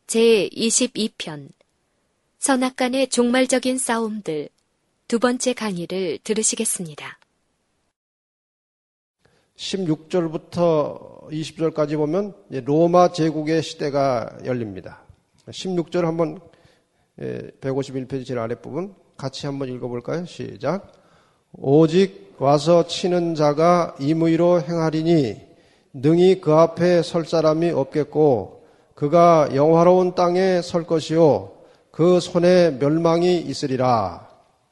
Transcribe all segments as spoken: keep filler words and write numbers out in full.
제이십이 편 선악간의 종말적인 싸움들 두 번째 강의를 들으시겠습니다. 십육 절부터 이십 절까지 보면 로마 제국의 시대가 열립니다. 십육 절 한번 백오십일 페이지 제일 아랫부분 같이 한번 읽어볼까요? 시작. 오직 와서 치는 자가 임의로 행하리니 능히 그 앞에 설 사람이 없겠고 그가 영화로운 땅에 설 것이요 그 손에 멸망이 있으리라.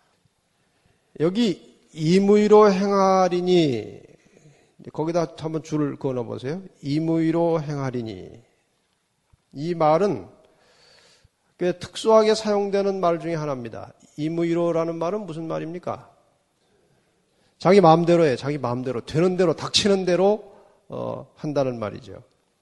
여기 임의로 행하리니 거기다 한번 줄을 그어 놓으세요. 임의로 행하리니. 이 말은 꽤 특수하게 사용되는 말 중에 하나입니다. 임의로라는 말은 무슨 말입니까? 자기 마음대로 해. 자기 마음대로. 되는 대로, 닥치는 대로 어, 한다는 말이죠.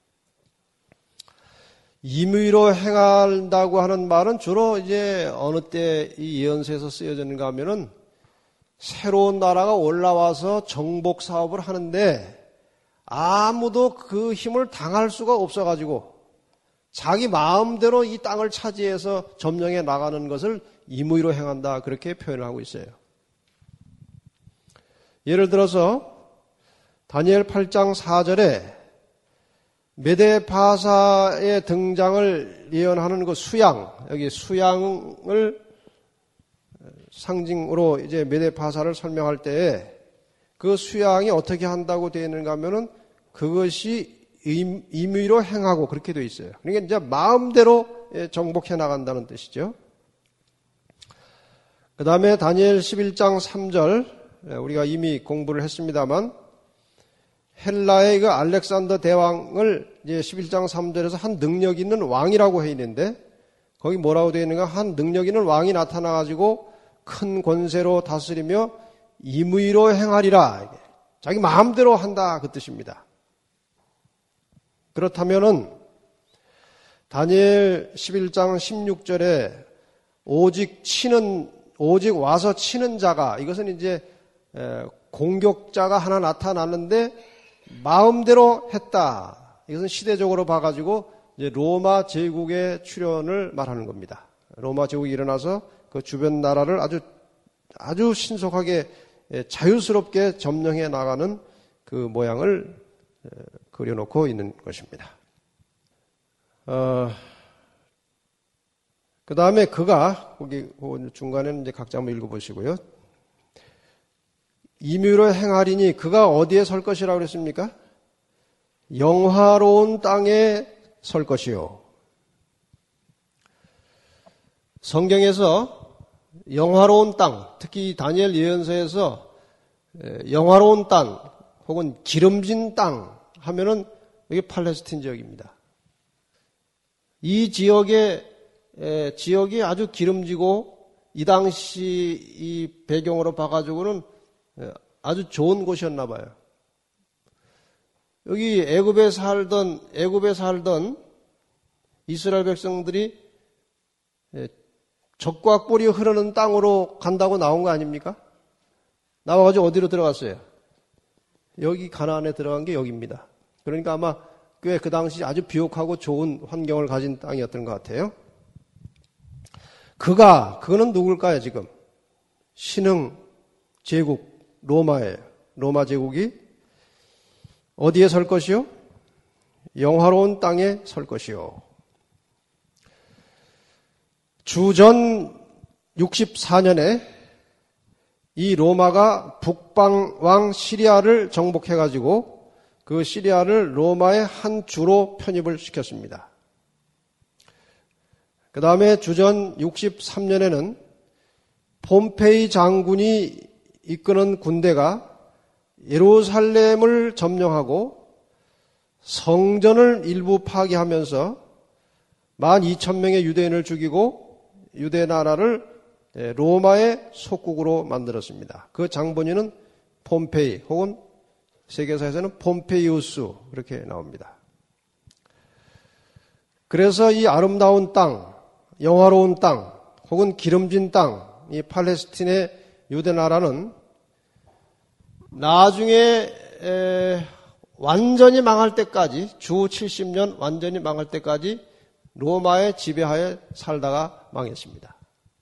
임의로 행한다고 하는 말은 주로 이제 어느 때 이 예언서에서 쓰여졌는가 하면은 새로운 나라가 올라와서 정복 사업을 하는데 아무도 그 힘을 당할 수가 없어가지고 자기 마음대로 이 땅을 차지해서 점령해 나가는 것을 임의로 행한다 그렇게 표현을 하고 있어요. 예를 들어서 다니엘 팔 장 사 절에 메데파사의 등장을 예언하는 그 수양, 여기 수양을 상징으로 이제 메데파사를 설명할 때에 그 수양이 어떻게 한다고 되어 있는가 하면은 그것이 임의로 행하고 그렇게 되어 있어요. 그러니까 이제 마음대로 정복해 나간다는 뜻이죠. 그 다음에 다니엘 십일 장 삼 절, 우리가 이미 공부를 했습니다만 헬라의 그 알렉산더 대왕을 이제 십일 장 삼 절에서 한 능력 있는 왕이라고 해 있는데 거기 뭐라고 되어 있는가? 한 능력 있는 왕이 나타나가지고 큰 권세로 다스리며 임의로 행하리라. 자기 마음대로 한다 그 뜻입니다. 그렇다면은 다니엘 십일 장 십육 절에 오직 치는 오직 와서 치는 자가 이것은 이제 공격자가 하나 나타나는데 마음대로 했다. 이것은 시대적으로 봐가지고 이제 로마 제국의 출현을 말하는 겁니다. 로마 제국이 일어나서 그 주변 나라를 아주 아주 신속하게 자유스럽게 점령해 나가는 그 모양을 그려놓고 있는 것입니다. 어, 그 다음에 그가 거기 중간에는 이제 각자 한번 읽어보시고요. 임의로 행하리니 그가 어디에 설 것이라고 그랬습니까? 영화로운 땅에 설 것이요. 성경에서 영화로운 땅, 특히 다니엘 예언서에서 영화로운 땅 혹은 기름진 땅 하면은 이게 팔레스틴 지역입니다. 이 지역의 지역이 아주 기름지고 이 당시 이 배경으로 봐가지고는 아주 좋은 곳이었나 봐요. 여기 애굽에 살던 애굽에 살던 이스라엘 백성들이 젖과 꿀이 흐르는 땅으로 간다고 나온 거 아닙니까? 나와가지고 어디로 들어갔어요? 여기 가나안에 들어간 게 여기입니다. 그러니까 아마 꽤 그 당시 아주 비옥하고 좋은 환경을 가진 땅이었던 것 같아요. 그가 그거는 누굴까요 지금? 신흥 제국 로마예요. 로마 제국이 어디에 설 것이요? 영화로운 땅에 설 것이요. 주전 육십사 년에 이 로마가 북방 왕 시리아를 정복해가지고 그 시리아를 로마의 한 주로 편입을 시켰습니다. 그 다음에 주전 육십삼 년에는 폼페이 장군이 이끄는 군대가 예루살렘을 점령하고 성전을 일부 파괴하면서 만 이천 명의 유대인을 죽이고 유대 나라를 로마의 속국으로 만들었습니다. 그 장본인은 폼페이 혹은 세계사에서는 폼페이우스 그렇게 나옵니다. 그래서 이 아름다운 땅, 영화로운 땅 혹은 기름진 땅, 이 팔레스틴의 유대 나라는 나중에 에, 완전히 망할 때까지 주 칠십 년 완전히 망할 때까지 로마의 지배하에 살다가 망했습니다.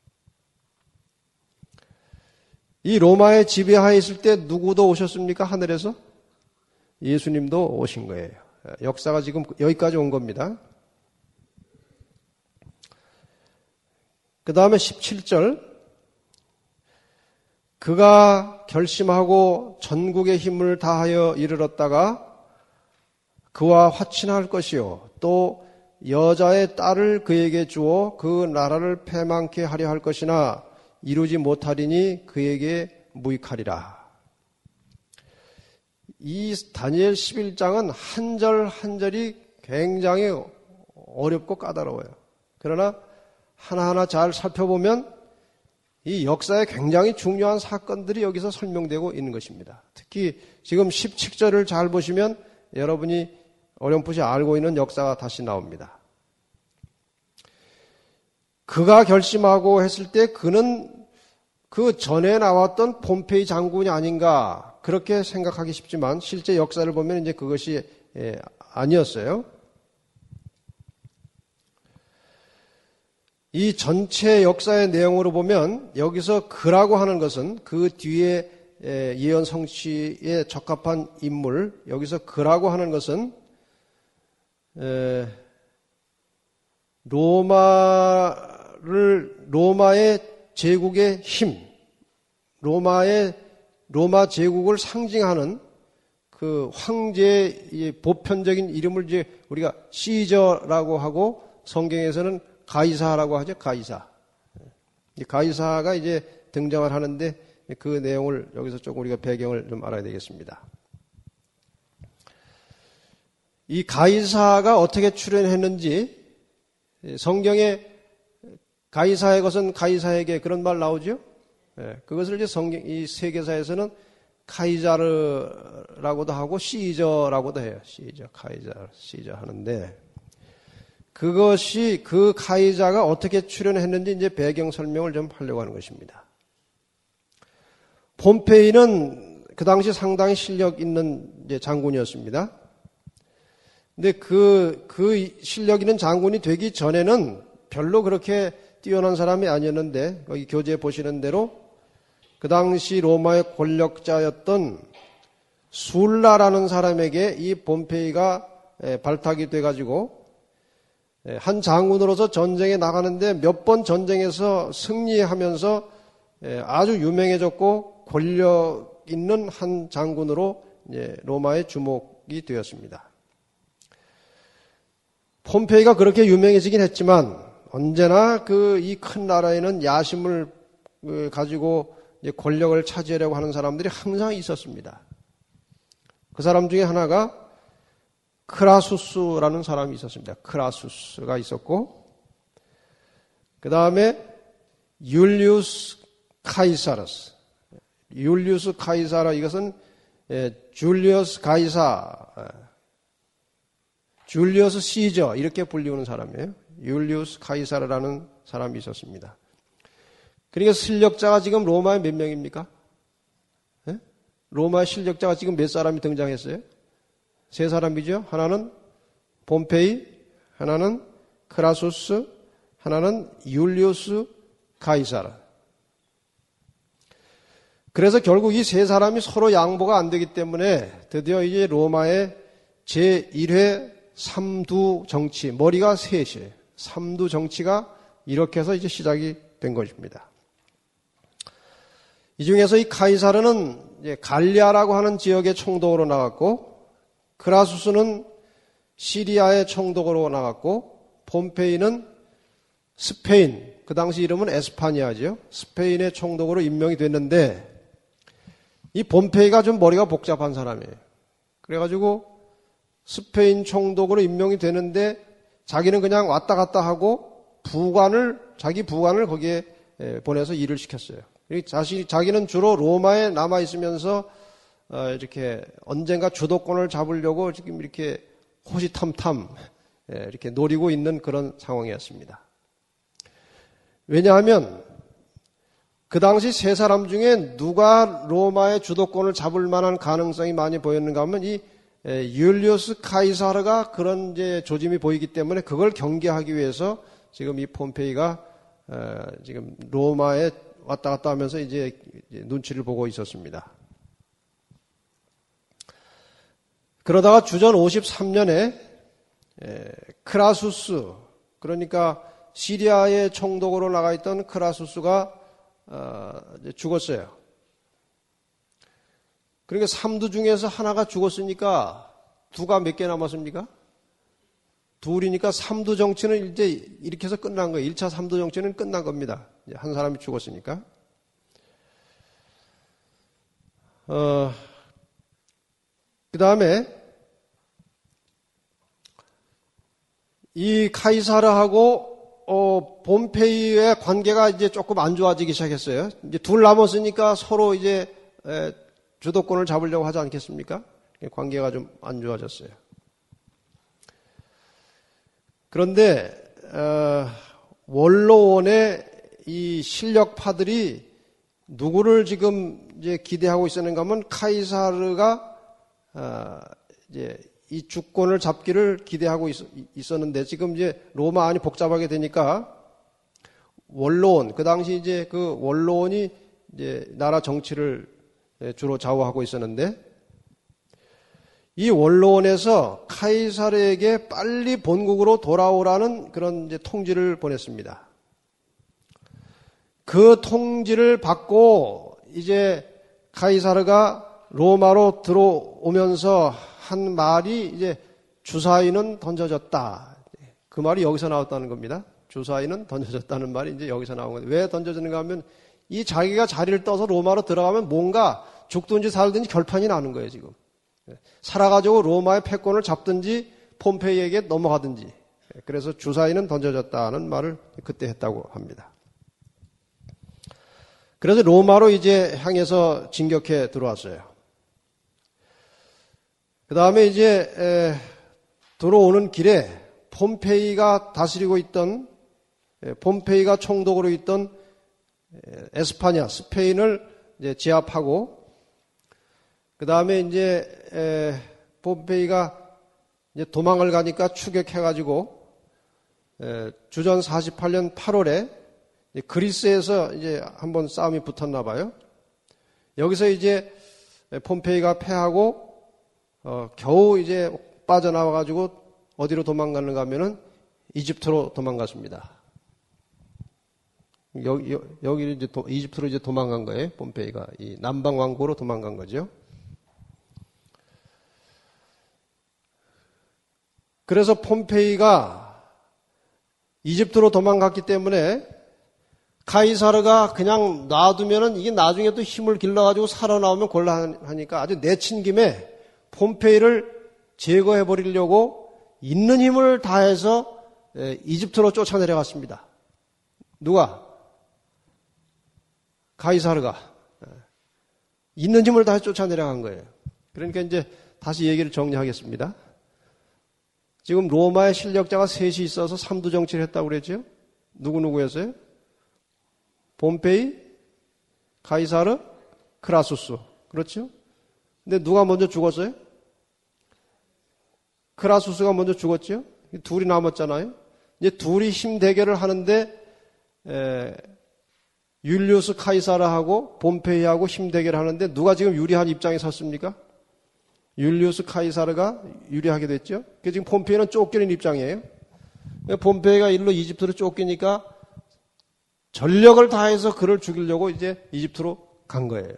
이 로마의 지배하에 있을 때 누구도 오셨습니까? 하늘에서? 예수님도 오신 거예요. 역사가 지금 여기까지 온 겁니다. 그 다음에 십칠 절. 그가 결심하고 전국의 힘을 다하여 이르렀다가 그와 화친할 것이요. 또 여자의 딸을 그에게 주어 그 나라를 패망케 하려 할 것이나 이루지 못하리니 그에게 무익하리라. 이 다니엘 십일 장은 한 절 한 절이 굉장히 어렵고 까다로워요. 그러나 하나하나 잘 살펴보면 이 역사에 굉장히 중요한 사건들이 여기서 설명되고 있는 것입니다. 특히 지금 십칠 절을 잘 보시면 여러분이 어렴풋이 알고 있는 역사가 다시 나옵니다. 그가 결심하고 했을 때 그는 그 전에 나왔던 폼페이 장군이 아닌가 그렇게 생각하기 쉽지만 실제 역사를 보면 이제 그것이 아니었어요. 이 전체 역사의 내용으로 보면 여기서 그라고 하는 것은 그 뒤에 예언 성취에 적합한 인물, 여기서 그라고 하는 것은 로마를 로마의 제국의 힘, 로마의 로마 제국을 상징하는 그 황제의 보편적인 이름을 이제 우리가 시저라고 하고 성경에서는 가이사라고 하죠. 가이사. 가이사가 이제 등장을 하는데 그 내용을 여기서 조금 우리가 배경을 좀 알아야 되겠습니다. 이 가이사가 어떻게 출현했는지 성경에 가이사의 것은 가이사에게 그런 말 나오죠. 그것을 이제 성경 이 세계사에서는 카이자르라고도 하고 시저라고도 해요. 시저, 카이자르, 시저 하는데. 그것이 그 카이자가 어떻게 출현했는지 이제 배경 설명을 좀 하려고 하는 것입니다. 폼페이는 그 당시 상당히 실력 있는 이제 장군이었습니다. 근데 그, 그 실력 있는 장군이 되기 전에는 별로 그렇게 뛰어난 사람이 아니었는데, 여기 교재에 보시는 대로 그 당시 로마의 권력자였던 술라라는 사람에게 이 폼페이가 발탁이 돼가지고 한 장군으로서 전쟁에 나가는데 몇 번 전쟁에서 승리하면서 아주 유명해졌고 권력 있는 한 장군으로 로마의 주목이 되었습니다. 폼페이가 그렇게 유명해지긴 했지만 언제나 그 이 큰 나라에는 야심을 가지고 권력을 차지하려고 하는 사람들이 항상 있었습니다. 그 사람 중에 하나가 크라수스라는 사람이 있었습니다. 크라수스가 있었고, 그 다음에 율리우스 카이사르스. 율리우스 카이사라, 이것은 줄리어스 가이사, 줄리어스 시저 이렇게 불리우는 사람이에요. 율리우스 카이사르라는 사람이 있었습니다. 그러니까 실력자가 지금 로마에 몇 명입니까? 네? 로마의 실력자가 지금 몇 사람이 등장했어요? 세 사람이죠. 하나는 폼페이, 하나는 크라수스, 하나는 율리우스 카이사르. 그래서 결국 이 세 사람이 서로 양보가 안 되기 때문에 드디어 이제 로마의 제일 회 삼두 정치, 머리가 셋이에요. 삼두 정치가 이렇게 해서 이제 시작이 된 것입니다. 이 중에서 이 카이사르는 이제 갈리아라고 하는 지역의 총독으로 나갔고, 크라수스는 시리아의 총독으로 나갔고, 폼페이는 스페인, 그 당시 이름은 에스파니아죠. 스페인의 총독으로 임명이 됐는데, 이 폼페이가 좀 머리가 복잡한 사람이에요. 그래가지고 스페인 총독으로 임명이 되는데 자기는 그냥 왔다 갔다 하고 부관을, 자기 부관을 거기에 보내서 일을 시켰어요. 자시, 자기는 주로 로마에 남아있으면서 어, 이렇게 언젠가 주도권을 잡으려고 지금 이렇게 호시탐탐 이렇게 노리고 있는 그런 상황이었습니다. 왜냐하면 그 당시 세 사람 중에 누가 로마의 주도권을 잡을 만한 가능성이 많이 보였는가 하면 이 율리우스 카이사르가 그런 이제 조짐이 보이기 때문에 그걸 경계하기 위해서 지금 이 폼페이가 지금 로마에 왔다 갔다 하면서 이제 눈치를 보고 있었습니다. 그러다가 주전 오십삼 년에 크라수스, 그러니까 시리아의 총독으로 나가 있던 크라수스가 죽었어요. 그러니까 삼두 중에서 하나가 죽었으니까 두가 몇 개 남았습니까? 둘이니까 삼두 정치는 이제 이렇게 해서 끝난 거예요. 일 차 삼두 정치는 끝난 겁니다. 한 사람이 죽었으니까. 어, 그 다음에 이 카이사르하고 어, 폼페이의 관계가 이제 조금 안 좋아지기 시작했어요. 이제 둘 남았으니까 서로 이제 에, 주도권을 잡으려고 하지 않겠습니까? 관계가 좀 안 좋아졌어요. 그런데 어, 원로원의 이 실력파들이 누구를 지금 이제 기대하고 있었는가 하면 카이사르가 어, 이제 이 주권을 잡기를 기대하고 있, 있었는데 지금 이제 로마 안이 복잡하게 되니까 원로원, 그 당시 이제 그 원로원이 이제 나라 정치를 주로 좌우하고 있었는데 이 원로원에서 카이사르에게 빨리 본국으로 돌아오라는 그런 이제 통지를 보냈습니다. 그 통지를 받고 이제 카이사르가 로마로 들어오면서 한 말이 이제 주사위는 던져졌다. 그 말이 여기서 나왔다는 겁니다. 주사위는 던져졌다는 말이 이제 여기서 나온 건데 왜 던져졌는가 하면 이 자기가 자리를 떠서 로마로 들어가면 뭔가 죽든지 살든지 결판이 나는 거예요, 지금. 살아가지고 로마의 패권을 잡든지 폼페이에게 넘어가든지. 그래서 주사위는 던져졌다는 말을 그때 했다고 합니다. 그래서 로마로 이제 향해서 진격해 들어왔어요. 그 다음에 이제 에, 들어오는 길에 폼페이가 다스리고 있던 에, 폼페이가 총독으로 있던 에, 에스파냐, 스페인을 이제 제압하고 그 다음에 이제 에, 폼페이가 이제 도망을 가니까 추격해가지고 에, 주전 사십팔 년 팔월에 이제 그리스에서 이제 한번 싸움이 붙었나 봐요. 여기서 이제 폼페이가 패하고 어, 겨우 이제 빠져나와가지고 어디로 도망가는가 하면은 이집트로 도망갔습니다. 여기, 여기 이제 도, 이집트로 이제 도망간 거예요. 폼페이가. 이 남방 왕국으로 도망간 거죠. 그래서 폼페이가 이집트로 도망갔기 때문에 카이사르가 그냥 놔두면은 이게 나중에 또 힘을 길러가지고 살아나오면 곤란하니까 아주 내친 김에 폼페이를 제거해 버리려고 있는 힘을 다해서 이집트로 쫓아내려갔습니다. 누가? 카이사르가 있는 힘을 다해 쫓아내려간 거예요. 그러니까 이제 다시 얘기를 정리하겠습니다. 지금 로마의 실력자가 셋이 있어서 삼두 정치를 했다고 그랬죠? 누구누구였어요? 폼페이, 카이사르, 크라수스. 그렇죠? 근데 누가 먼저 죽었어요? 크라수스가 먼저 죽었죠? 둘이 남았잖아요? 이제 둘이 힘 대결을 하는데, 에, 율리우스 카이사르하고 폼페이하고 힘 대결을 하는데 누가 지금 유리한 입장에 섰습니까? 율리우스 카이사르가 유리하게 됐죠? 그 지금 폼페이는 쫓기는 입장이에요. 폼페이가 일로 이집트로 쫓기니까 전력을 다해서 그를 죽이려고 이제 이집트로 간 거예요.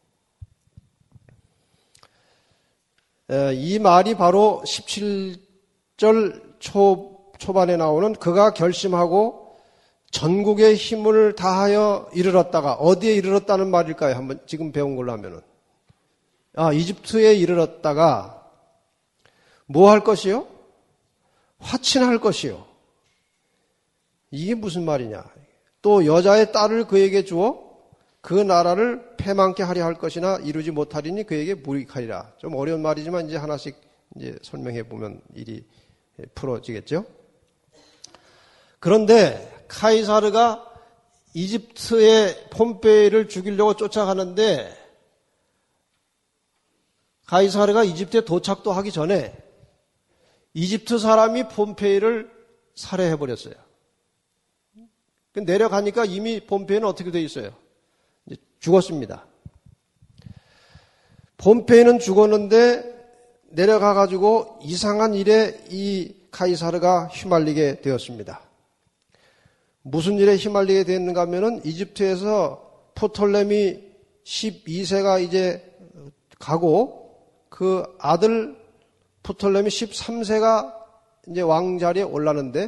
이 말이 바로 십칠 절 초, 초반에 나오는 그가 결심하고 전국의 힘을 다하여 이르렀다가 어디에 이르렀다는 말일까요? 한번 지금 배운 걸로 하면은. 아, 이집트에 이르렀다가 뭐 할 것이요? 화친할 것이요. 이게 무슨 말이냐? 또 여자의 딸을 그에게 주어 그 나라를 패망케 하려 할 것이나 이루지 못하리니 그에게 무익하리라. 좀 어려운 말이지만 이제 하나씩 이제 설명해 보면 일이 풀어지겠죠. 그런데 카이사르가 이집트의 폼페이를 죽이려고 쫓아가는데 가이사르가 이집트에 도착도 하기 전에 이집트 사람이 폼페이를 살해해버렸어요. 내려가니까 이미 폼페이는 어떻게 돼 있어요? 이제 죽었습니다. 폼페이는 죽었는데 내려가가지고 이상한 일에 이 카이사르가 휘말리게 되었습니다. 무슨 일에 휘말리게 되었는가 하면은 이집트에서 프톨레미 십이 세가 이제 가고 그 아들 프톨레미 십삼 세가 이제 왕자리에 올랐는데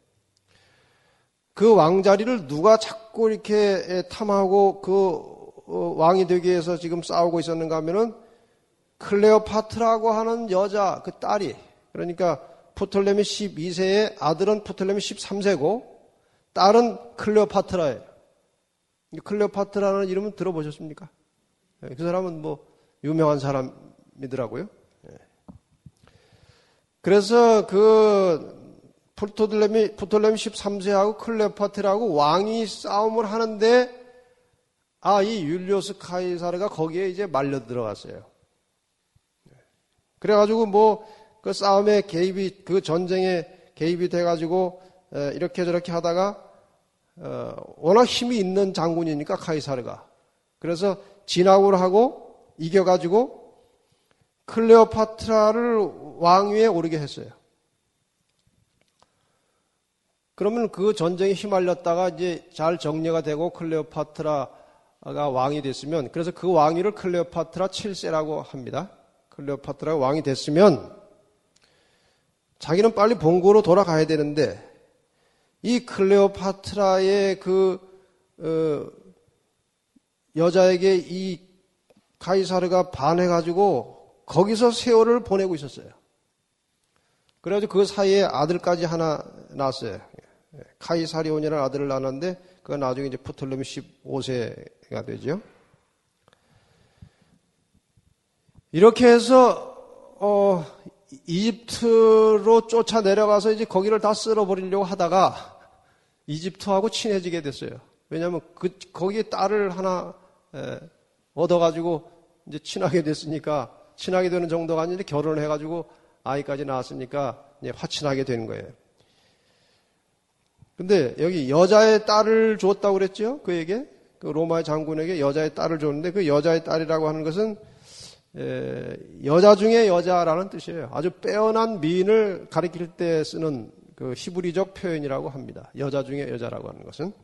그 왕자리를 누가 자꾸 이렇게 탐하고 그 왕이 되기 위해서 지금 싸우고 있었는가 하면은 클레오파트라고 하는 여자, 그 딸이, 그러니까 프톨레미 십이 세의 아들은 프톨레미 십삼 세고 딸은 클레오파트라예요. 클레오파트라는 이름은 들어보셨습니까? 그 사람은 뭐 유명한 사람이더라고요. 그래서 그 프톨레미, 프톨레미 십삼 세하고 클레오파트라하고 왕이 싸움을 하는데 아, 이 율리오스 카이사르가 거기에 이제 말려 들어갔어요. 그래가지고 뭐 그 싸움에 개입이, 그 전쟁에 개입이 돼가지고 이렇게 저렇게 하다가 어, 워낙 힘이 있는 장군이니까 카이사르가. 그래서 진압을 하고 이겨가지고 클레오파트라를 왕위에 오르게 했어요. 그러면 그 전쟁에 휘말렸다가 이제 잘 정리가 되고 클레오파트라가 왕이 됐으면, 그래서 그 왕위를 클레오파트라 칠 세라고 합니다. 클레오파트라가 왕이 됐으면 자기는 빨리 본국으로 돌아가야 되는데 이 클레오파트라의 그 어, 여자에게 이 카이사르가 반해가지고 거기서 세월을 보내고 있었어요. 그래가지고 그 사이에 아들까지 하나 낳았어요. 카이사리온이라는 아들을 낳았는데 그가 나중에 이제 프톨레미 십오 세가 되죠. 이렇게 해서 어, 이집트로 쫓아 내려가서 이제 거기를 다 쓸어버리려고 하다가 이집트하고 친해지게 됐어요. 왜냐하면 그 거기에 딸을 하나 에, 얻어가지고 이제 친하게 됐으니까, 친하게 되는 정도가 아니라 결혼을 해가지고 아이까지 낳았으니까 이제 화친하게 되는 거예요. 근데 여기 여자의 딸을 줬다고 그랬죠? 그에게, 그 로마의 장군에게 여자의 딸을 줬는데 그 여자의 딸이라고 하는 것은 에, 여자 중에 여자라는 뜻이에요. 아주 빼어난 미인을 가리킬 때 쓰는 그 히브리적 표현이라고 합니다. 여자 중에 여자라고 하는 것은.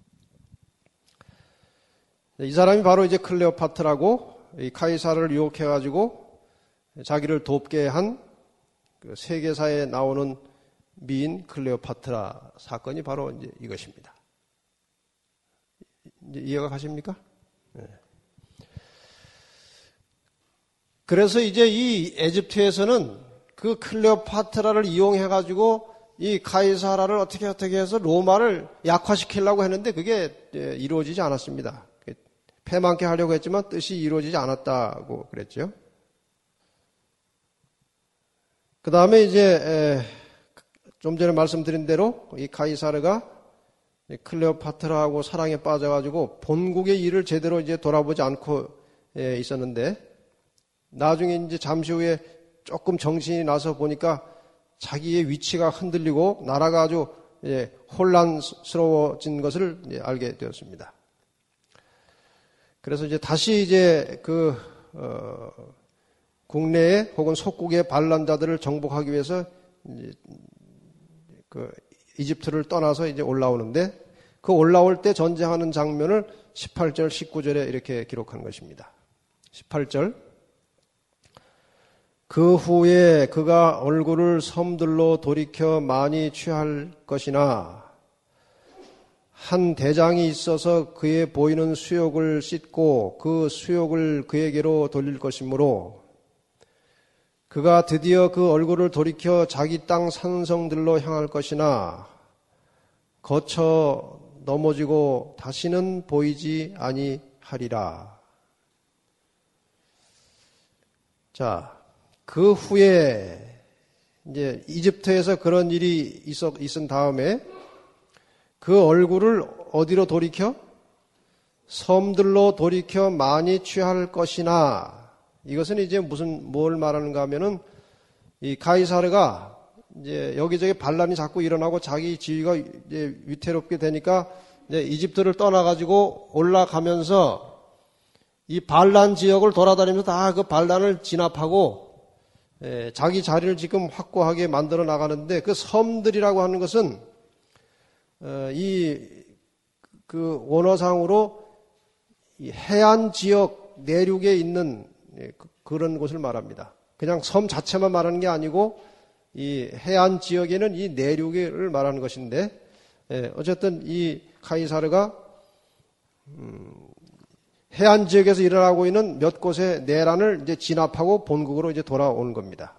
이 사람이 바로 이제 클레오파트라고 이 카이사르를 유혹해가지고 자기를 돕게 한 그 세계사에 나오는 미인 클레오파트라 사건이 바로 이제 이것입니다. 이제 이해가 가십니까? 네. 그래서 이제 이 에집트에서는 그 클레오파트라를 이용해가지고 이 카이사라를 어떻게 어떻게 해서 로마를 약화시키려고 했는데 그게 이루어지지 않았습니다. 패망케 하려고 했지만 뜻이 이루어지지 않았다고 그랬죠. 그 다음에 이제 좀 전에 말씀드린 대로 이 카이사르가 클레오파트라하고 사랑에 빠져가지고 본국의 일을 제대로 이제 돌아보지 않고 있었는데 나중에 이제 잠시 후에 조금 정신이 나서 보니까 자기의 위치가 흔들리고 나라가 아주 혼란스러워진 것을 알게 되었습니다. 그래서 이제 다시 이제 그, 어, 국내에 혹은 속국의 반란자들을 정복하기 위해서 이제 그 이집트를 떠나서 이제 올라오는데 그 올라올 때 전쟁하는 장면을 십팔 절, 십구 절에 이렇게 기록한 것입니다. 십팔 절. 그 후에 그가 얼굴을 섬들로 돌이켜 많이 취할 것이나 한 대장이 있어서 그의 보이는 수욕을 씻고 그 수욕을 그에게로 돌릴 것이므로 그가 드디어 그 얼굴을 돌이켜 자기 땅 산성들로 향할 것이나 거쳐 넘어지고 다시는 보이지 아니하리라. 자, 그 후에 이제 이집트에서 그런 일이 있었, 있은 다음에 그 얼굴을 어디로 돌이켜? 섬들로 돌이켜 많이 취할 것이나 이것은 이제 무슨 뭘 말하는가 하면은 이 가이사르가 이제 여기저기 반란이 자꾸 일어나고 자기 지위가 이제 위태롭게 되니까 이제 이집트를 떠나가지고 올라가면서 이 반란 지역을 돌아다니면서 다 그 반란을 진압하고 예, 자기 자리를 지금 확고하게 만들어 나가는데 그 섬들이라고 하는 것은 어, 이 그 원어상으로 이 해안 지역 내륙에 있는 예, 그, 그런 곳을 말합니다. 그냥 섬 자체만 말하는 게 아니고 이 해안 지역에는 이 내륙을 말하는 것인데 예, 어쨌든 이 카이사르가 음, 해안 지역에서 일어나고 있는 몇 곳의 내란을 이제 진압하고 본국으로 이제 돌아오는 겁니다.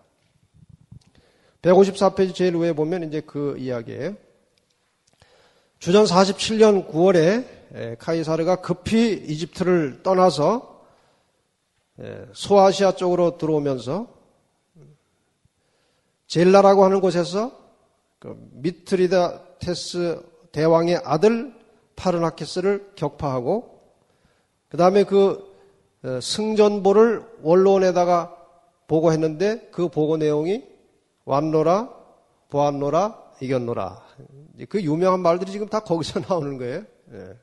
백오십사 페이지 제일 위에 보면 이제 그 이야기예요. 주전 사십칠 년 구월에 카이사르가 급히 이집트를 떠나서 소아시아 쪽으로 들어오면서 젤라라고 하는 곳에서 미트리다테스 대왕의 아들 파르나케스를 격파하고 그 다음에 그 승전보를 원로원에다가 보고했는데 그 보고 내용이 왔노라, 보았노라, 이겼노라. 그 유명한 말들이 지금 다 거기서 나오는 거예요. 예.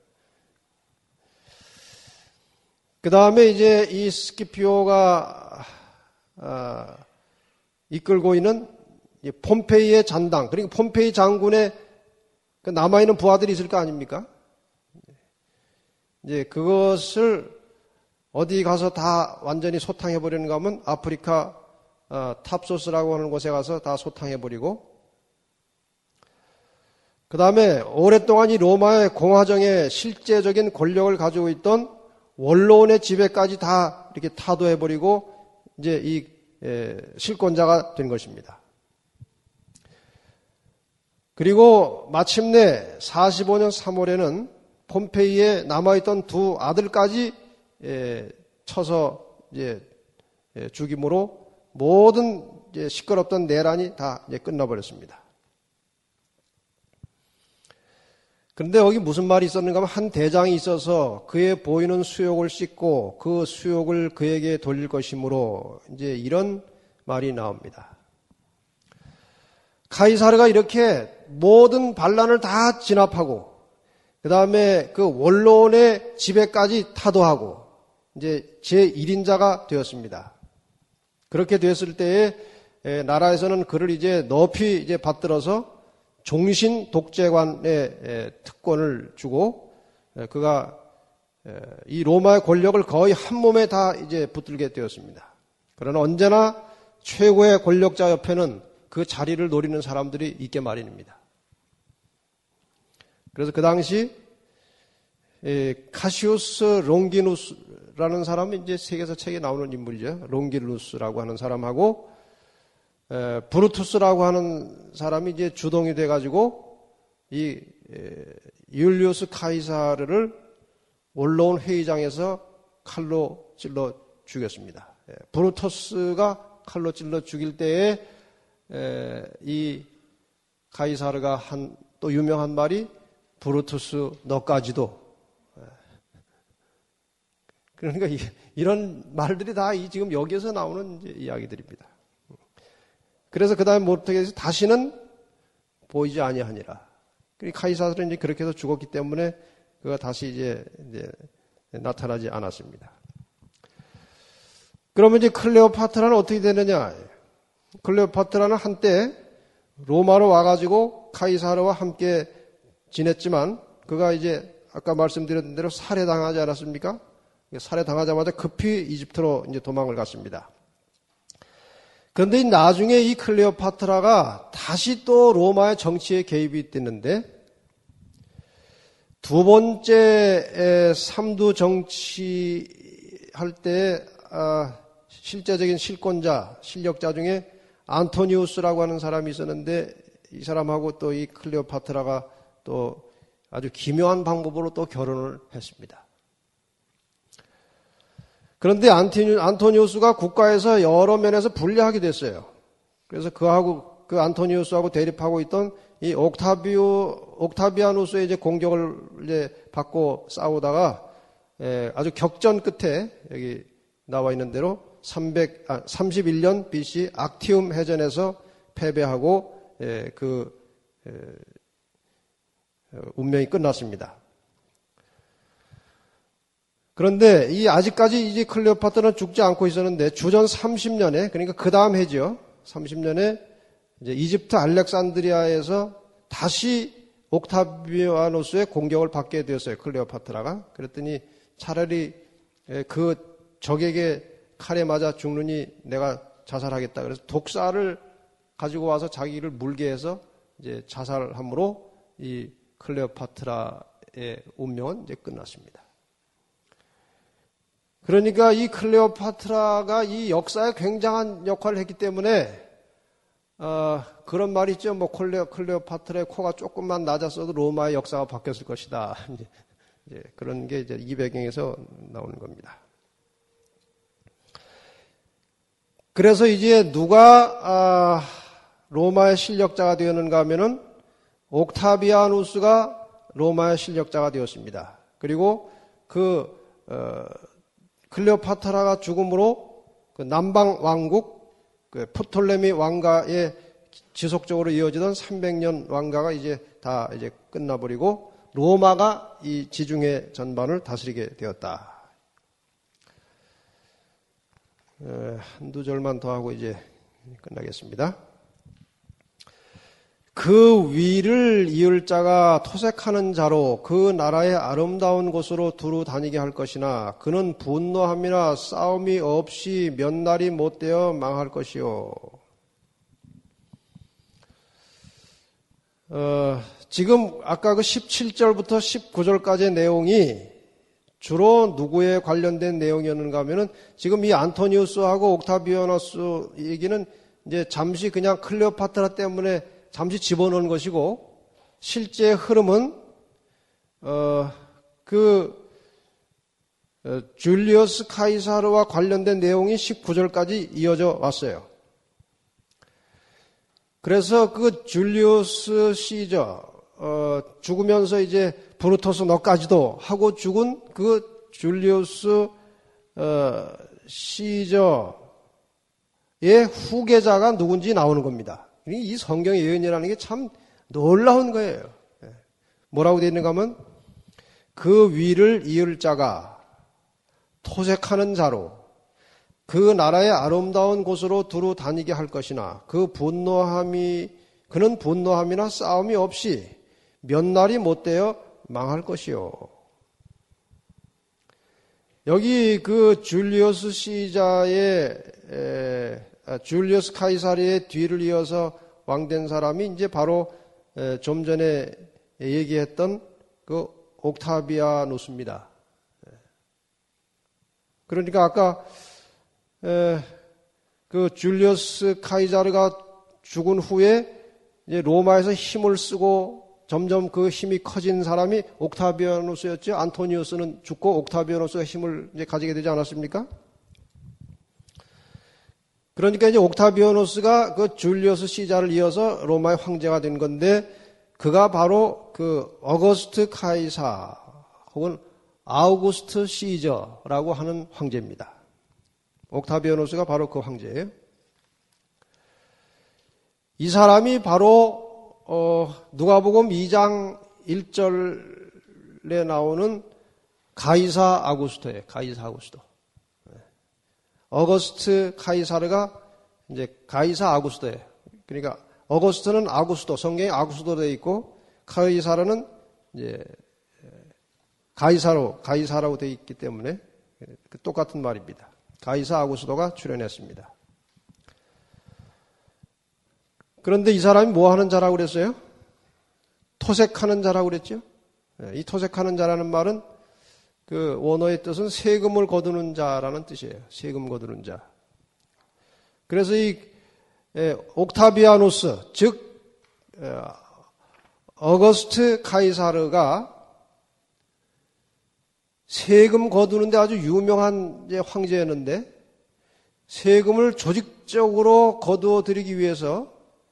그 다음에 이제 이 스키피오가 아, 이끌고 있는 폼페이의 잔당, 그러니까 폼페이 장군의 그 남아있는 부하들이 있을 거 아닙니까? 이제 그것을 어디 가서 다 완전히 소탕해버리는가 하면 아프리카 어, 탑소스라고 하는 곳에 가서 다 소탕해버리고 그 다음에 오랫동안 이 로마의 공화정의 실제적인 권력을 가지고 있던 원로원의 집에까지 다 이렇게 타도해버리고 이제 이 에, 실권자가 된 것입니다. 그리고 마침내 사십오 년 삼월에는 폼페이에 남아있던 두 아들까지 에, 쳐서 이제 에, 죽임으로 모든 이제 시끄럽던 내란이 다 이제 끝나버렸습니다. 그런데 여기 무슨 말이 있었는가 하면 한 대장이 있어서 그의 보이는 수욕을 씻고 그 수욕을 그에게 돌릴 것이므로 이제 이런 말이 나옵니다. 카이사르가 이렇게 모든 반란을 다 진압하고 그 다음에 그 원로원의 지배까지 타도하고 이제 제일 인자가 되었습니다. 그렇게 됐을 때에 나라에서는 그를 이제 높이 이제 받들어서 종신 독재관의 특권을 주고 그가 이 로마의 권력을 거의 한 몸에 다 이제 붙들게 되었습니다. 그러나 언제나 최고의 권력자 옆에는 그 자리를 노리는 사람들이 있게 마련입니다. 그래서 그 당시 카시우스 롱기누스라는 사람이 이제 세계사 책에 나오는 인물이죠. 롱기누스라고 하는 사람하고 에, 브루투스라고 하는 사람이 이제 주동이 돼가지고 이 에, 율리우스 카이사르를 원로원 회의장에서 칼로 찔러 죽였습니다. 에, 브루투스가 칼로 찔러 죽일 때에 에, 이 카이사르가 한 또 유명한 말이 브루투스 너까지도. 에, 그러니까 이, 이런 말들이 다 이 지금 여기에서 나오는 이제 이야기들입니다. 그래서 그 다음에 어떻게 해서 다시는 보이지 아니하니라. 카이사르는 이제 그렇게 해서 죽었기 때문에 그가 다시 이제, 이제 나타나지 않았습니다. 그러면 이제 클레오파트라는 어떻게 되느냐? 클레오파트라는 한때 로마로 와가지고 카이사르와 함께 지냈지만 그가 이제 아까 말씀드렸던 대로 살해당하지 않았습니까? 살해당하자마자 급히 이집트로 이제 도망을 갔습니다. 그런데 나중에 이 클레오파트라가 다시 또 로마의 정치에 개입이 됐는데 두 번째 삼두 정치할 때 실제적인 실권자, 실력자 중에 안토니우스라고 하는 사람이 있었는데 이 사람하고 또 이 클레오파트라가 또 아주 기묘한 방법으로 또 결혼을 했습니다. 그런데 안토니우스가 국가에서 여러 면에서 불리하게 됐어요. 그래서 그하고, 그 안토니우스하고 대립하고 있던 이 옥타비오, 옥타비아누스의 이제 공격을 이제 받고 싸우다가 에, 아주 격전 끝에 여기 나와 있는 대로 삼백, 아, 삼십일 년 비씨 악티움 해전에서 패배하고 예, 그 예, 운명이 끝났습니다. 그런데 이 아직까지 이제 클레오파트라는 죽지 않고 있었는데 주전 삼십 년에 그러니까 그 다음 해죠. 삼십 년에 이제 이집트 알렉산드리아에서 다시 옥타비아누스의 공격을 받게 되었어요. 클레오파트라가. 그랬더니 차라리 그 적에게 칼에 맞아 죽느니 내가 자살하겠다. 그래서 독사를 가지고 와서 자기를 물게 해서 이제 자살함으로 이 클레오파트라의 운명은 이제 끝났습니다. 그러니까 이 클레오파트라가 이 역사에 굉장한 역할을 했기 때문에 어, 그런 말이 있죠. 뭐 클레오, 클레오파트라의 코가 조금만 낮았어도 로마의 역사가 바뀌었을 것이다. 이제, 이제 그런 게 이제 이 배경에서 나오는 겁니다. 그래서 이제 누가 아, 로마의 실력자가 되었는가 하면은 옥타비아누스가 로마의 실력자가 되었습니다. 그리고 그 어, 클레오파트라가 죽음으로 그 남방 왕국 그 프톨레미 왕가에 지속적으로 이어지던 삼백 년 왕가가 이제 다 이제 끝나버리고 로마가 이 지중해 전반을 다스리게 되었다. 에, 한두 절만 더 하고 이제 끝나겠습니다. 그 위를 이을 자가 토색하는 자로 그 나라의 아름다운 곳으로 두루 다니게 할 것이나 그는 분노함이나 싸움이 없이 몇 날이 못되어 망할 것이요. 어, 지금 아까 그 십칠 절부터 십구 절까지의 내용이 주로 누구에 관련된 내용이었는가 하면은 지금 이 안토니우스하고 옥타비아누스 얘기는 이제 잠시 그냥 클레오파트라 때문에 잠시 집어넣은 것이고 실제 흐름은 어, 그 어, 줄리어스 카이사르와 관련된 내용이 십구 절까지 이어져 왔어요. 그래서 그 줄리우스 시저 어, 죽으면서 이제 브루토스 너까지도 하고 죽은 그 줄리우스 어, 시저의 후계자가 누군지 나오는 겁니다. 이 성경의 예언이라는 게 참 놀라운 거예요. 뭐라고 되어 있는가 하면 그 위를 이을 자가 토색하는 자로 그 나라의 아름다운 곳으로 두루 다니게 할 것이나 그 분노함이 그는 분노함이나 싸움이 없이 몇 날이 못되어 망할 것이요. 여기 그 줄리어스 시자의 에, 줄리어스 카이사르의 뒤를 이어서 왕된 사람이 이제 바로 에, 좀 전에 얘기했던 그 옥타비아누스입니다. 그러니까 아까 에, 그 줄리어스 카이사르가 죽은 후에 이제 로마에서 힘을 쓰고 점점 그 힘이 커진 사람이 옥타비아누스였죠. 안토니우스는 죽고 옥타비아누스가 힘을 이제 가지게 되지 않았습니까? 그러니까 이제 옥타비아누스가 그 줄리어스 시자를 이어서 로마의 황제가 된 건데 그가 바로 그 어거스트 카이사 혹은 아우구스트 시저라고 하는 황제입니다. 옥타비아누스가 바로 그 황제예요. 이 사람이 바로 어, 누가복음 이 장 일 절에 나오는 가이사 아구스토예요. 가이사 아구스토. 어거스트 카이사르가 이제 가이사 아구스토예요. 그러니까 어거스트는 아구스토, 성경에 아구스토로 되어 있고 카이사르는 이제 가이사로, 가이사라고 되어 있기 때문에 똑같은 말입니다. 가이사 아구스토가 출연했습니다. 그런데 이 사람이 뭐 하는 자라고 그랬어요? 토색하는 자라고 그랬죠? 이 토색하는 자라는 말은 그 원어의 뜻은 세금을 거두는 자라는 뜻이에요. 세금 거두는 자. 그래서 이 옥타비아누스, 즉 어거스트 카이사르가 세금 거두는데 아주 유명한 황제였는데 세금을 조직적으로 거두어 드리기 위해서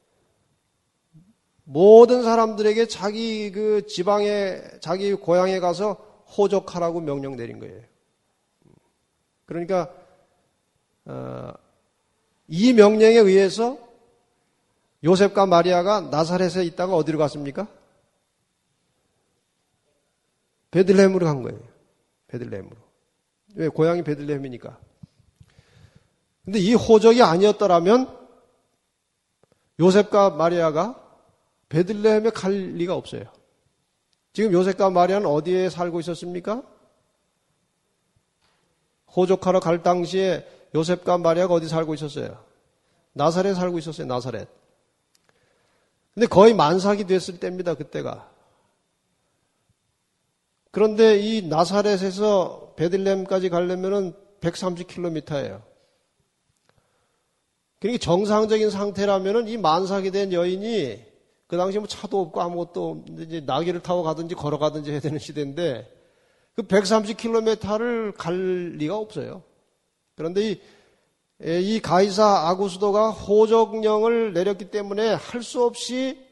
모든 사람들에게 자기 그 지방에, 자기 고향에 가서 호적하라고 명령 내린 거예요. 그러니까 어, 이 명령에 의해서 요셉과 마리아가 나사렛에 있다가 어디로 갔습니까? 베들레헴으로 간 거예요. 베들레헴으로. 왜? 고향이 베들레헴이니까. 근데 이 호적이 아니었더라면 요셉과 마리아가 베들레헴에 갈 리가 없어요. 지금 요셉과 마리아는 어디에 살고 있었습니까? 호적하러 갈 당시에 요셉과 마리아가 어디 살고 있었어요? 나사렛에 살고 있었어요. 나사렛. 근데 거의 만삭이 됐을 때입니다. 그때가. 그런데 이 나사렛에서 베들레헴까지 가려면은 백삼십 킬로미터예요. 그러니까 정상적인 상태라면은 이 만삭이 된 여인이 그 당시에 뭐 차도 없고 아무것도 없는데 이제 나귀를 타고 가든지 걸어가든지 해야 되는 시대인데 그 백삼십 킬로미터를 갈 리가 없어요. 그런데 이, 이 가이사 아구스도가 호적령을 내렸기 때문에 할 수 없이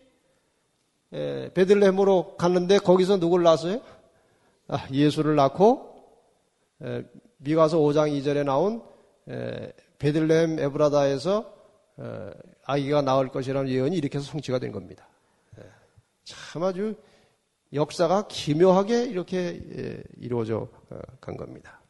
베들레헴으로 갔는데 거기서 누굴 낳았어요? 아, 예수를 낳고 미가서 오 장 이 절에 나온 베들레헴 에브라다에서 아기가 나올 것이라는 예언이 이렇게 해서 성취가 된 겁니다. 참 아주 역사가 기묘하게 이렇게 이루어져 간 겁니다.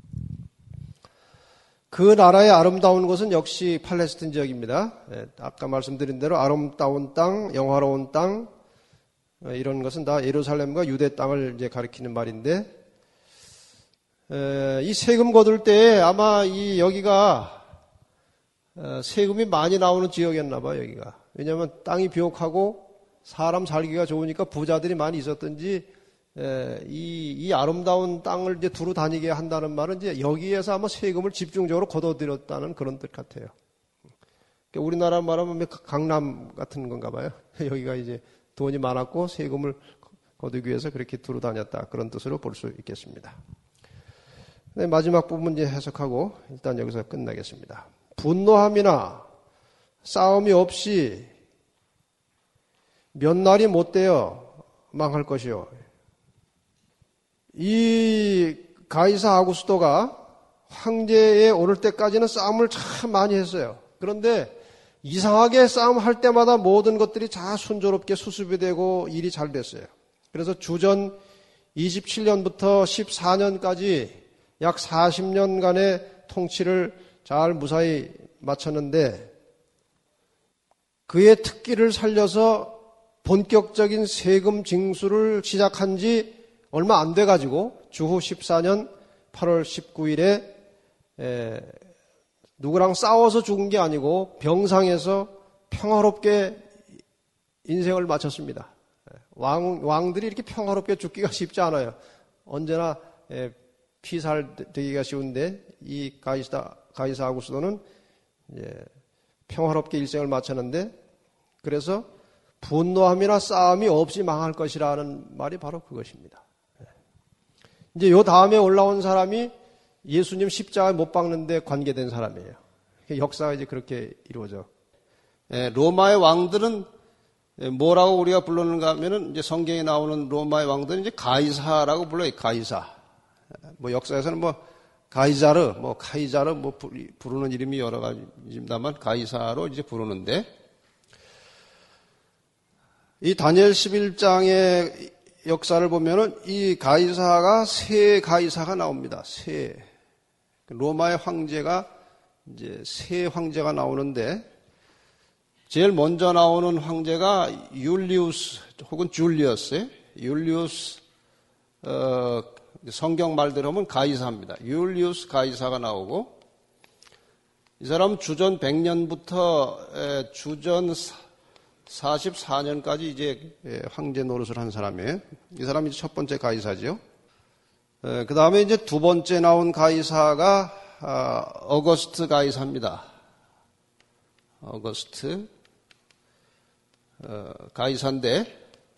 그 나라의 아름다운 곳은 역시 팔레스틴 지역입니다. 아까 말씀드린 대로 아름다운 땅, 영화로운 땅, 이런 것은 다 예루살렘과 유대 땅을 이제 가리키는 말인데, 이 세금 거둘 때에 아마 이 여기가 세금이 많이 나오는 지역이었나 봐요, 여기가. 왜냐하면 땅이 비옥하고 사람 살기가 좋으니까 부자들이 많이 있었던지, 이, 이 아름다운 땅을 이제 두루 다니게 한다는 말은 이제 여기에서 아마 세금을 집중적으로 걷어들였다는 그런 뜻 같아요. 그러니까 우리나라 말하면 강남 같은 건가 봐요. 여기가 이제 돈이 많았고 세금을 거두기 위해서 그렇게 두루 다녔다. 그런 뜻으로 볼 수 있겠습니다. 네, 마지막 부분 이제 해석하고 일단 여기서 끝나겠습니다. 분노함이나 싸움이 없이 몇 날이 못 되어 망할 것이요. 이 가이사 아구스도가 황제에 오를 때까지는 싸움을 참 많이 했어요. 그런데 이상하게 싸움할 때마다 모든 것들이 다 순조롭게 수습이 되고 일이 잘 됐어요. 그래서 주전 이십칠 년부터 십사 년까지 약 사십 년간의 통치를 잘 무사히 마쳤는데 그의 특기를 살려서 본격적인 세금 징수를 시작한 지 얼마 안 돼가지고 주후 십사 년 팔월 십구일에 에, 누구랑 싸워서 죽은 게 아니고 병상에서 평화롭게 인생을 마쳤습니다. 왕, 왕들이 이렇게 평화롭게 죽기가 쉽지 않아요. 언제나 에, 피살되기가 쉬운데 이 가이사, 가이사 아구스도는 이제 평화롭게 일생을 마쳤는데 그래서 분노함이나 싸움이 없이 망할 것이라는 말이 바로 그것입니다. 이제 요 다음에 올라온 사람이 예수님 십자가에 못 박는데 관계된 사람이에요. 역사가 이제 그렇게 이루어져. 로마의 왕들은 뭐라고 우리가 부르는가 하면은 이제 성경에 나오는 로마의 왕들은 이제 가이사라고 불러요. 가이사. 뭐 역사에서는 뭐 가이자르, 뭐 카이자르 뭐 부르는 이름이 여러 가지입니다만 가이사로 이제 부르는데 이 다니엘 십일 장의 역사를 보면은 이 가이사가 세 가이사가 나옵니다. 세. 로마의 황제가 이제 세 황제가 나오는데 제일 먼저 나오는 황제가 율리우스 혹은 줄리어스. 율리우스 어, 성경 말대로 하면 가이사입니다. 율리우스 가이사가 나오고 이 사람은 주전 백 년부터 주전 사십사 년까지 이제 황제 노릇을 한 사람이에요. 이 사람이 이제 첫 번째 가이사죠. 그 다음에 이제 두 번째 나온 가이사가 어거스트 가이사입니다. 어거스트 가이사인데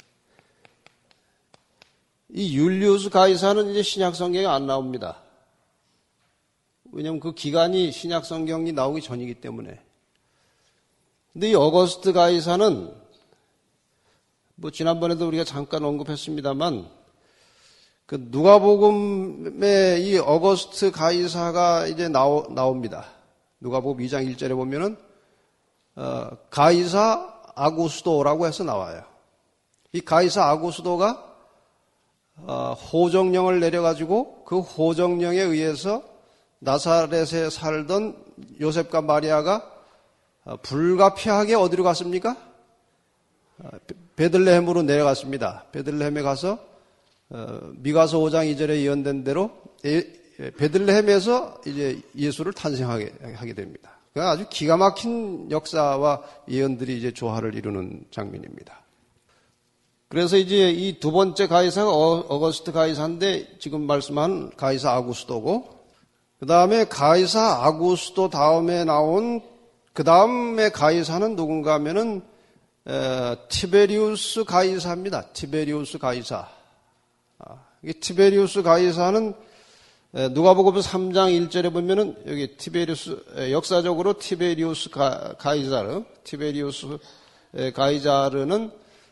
이 율리우스 가이사는 이제 신약 성경에 안 나옵니다. 왜냐하면 그 기간이 신약 성경이 나오기 전이기 때문에. 근데 이 어거스트 가이사는 뭐 지난번에도 우리가 잠깐 언급했습니다만 그 누가복음에 이 어거스트 가이사가 이제 나오, 나옵니다. 누가복음 이 장 일 절에 보면은 어, 가이사 아구스도라고 해서 나와요. 이 가이사 아구스도가 어, 호정령을 내려가지고 그 호정령에 의해서 나사렛에 살던 요셉과 마리아가 어, 불가피하게 어디로 갔습니까? 어, 베들레헴으로 내려갔습니다. 베들레헴에 가서 어, 미가서 오 장 이 절에 예언된 대로 에, 베들레헴에서 이제 예수를 탄생하게 하게 됩니다. 그러니까 아주 기가 막힌 역사와 예언들이 이제 조화를 이루는 장면입니다. 그래서 이제 이 두 번째 가이사가 어거스트 가이사인데 지금 말씀한 가이사 아구스도고, 그 다음에 가이사 아구스도 다음에 나온 그 다음에 가이사는 누군가 하면은 에, 티베리우스 가이사입니다. 티베리우스 가이사. 아, 이 티베리우스 가이사는 누가복음 삼 장 일 절에 보면은 여기 티베리우스, 역사적으로 티베리우스 가, 가이자르, 티베리우스 가이자르는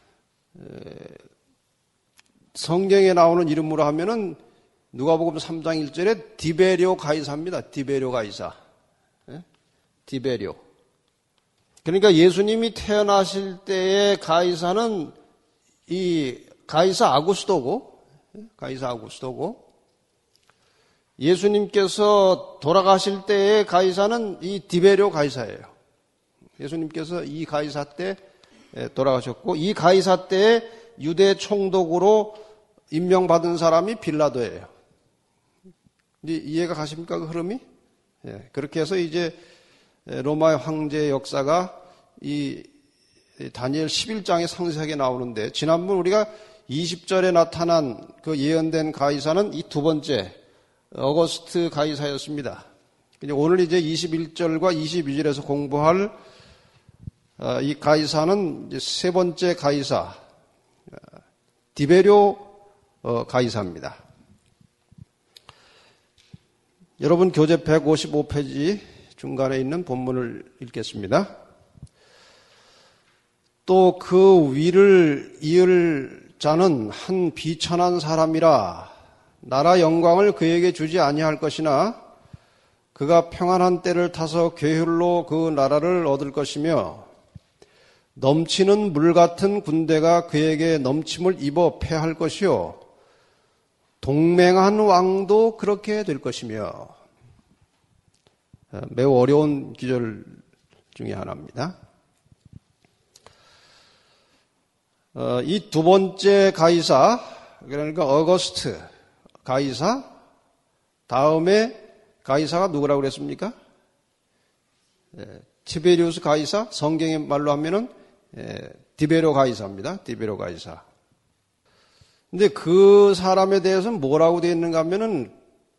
성경에 나오는 이름으로 하면은 누가복음 삼 장 일 절에 디베리오 가이사입니다. 디베리오 가이사. 디베리오. 그러니까 예수님이 태어나실 때의 가이사는 이 가이사 아구스도고, 가이사 아구스도고, 예수님께서 돌아가실 때의 가이사는 이 디베리오 가이사예요. 예수님께서 이 가이사 때 돌아가셨고, 이 가이사 때 유대 총독으로 임명받은 사람이 빌라도예요. 이제 이해가 가십니까, 그 흐름이? 예, 그렇게 해서 이제 로마의 황제의 역사가 이 다니엘 십일 장에 상세하게 나오는데, 지난번 우리가 이십 절에 나타난 그 예언된 가이사는 이 두 번째 어거스트 가이사였습니다. 오늘 이제 이십일 절과 이십이 절에서 공부할 이 가이사는 이제 세 번째 가이사, 디베리오 가이사입니다. 여러분 교재 백오십오 페이지 중간에 있는 본문을 읽겠습니다. 또 그 위를 이을 자는 한 비천한 사람이라 나라 영광을 그에게 주지 아니할 것이나 그가 평안한 때를 타서 괴휼로 그 나라를 얻을 것이며 넘치는 물 같은 군대가 그에게 넘침을 입어 패할 것이요 동맹한 왕도 그렇게 될 것이며. 매우 어려운 기절 중에 하나입니다. 어, 이 두 번째 가이사, 그러니까 어거스트 가이사, 다음에 가이사가 누구라고 그랬습니까? 예, 티베리우스 가이사, 성경의 말로 하면은 예, 디베리오 가이사입니다. 디베리오 가이사. 근데 그 사람에 대해서는 뭐라고 되어 있는가 하면은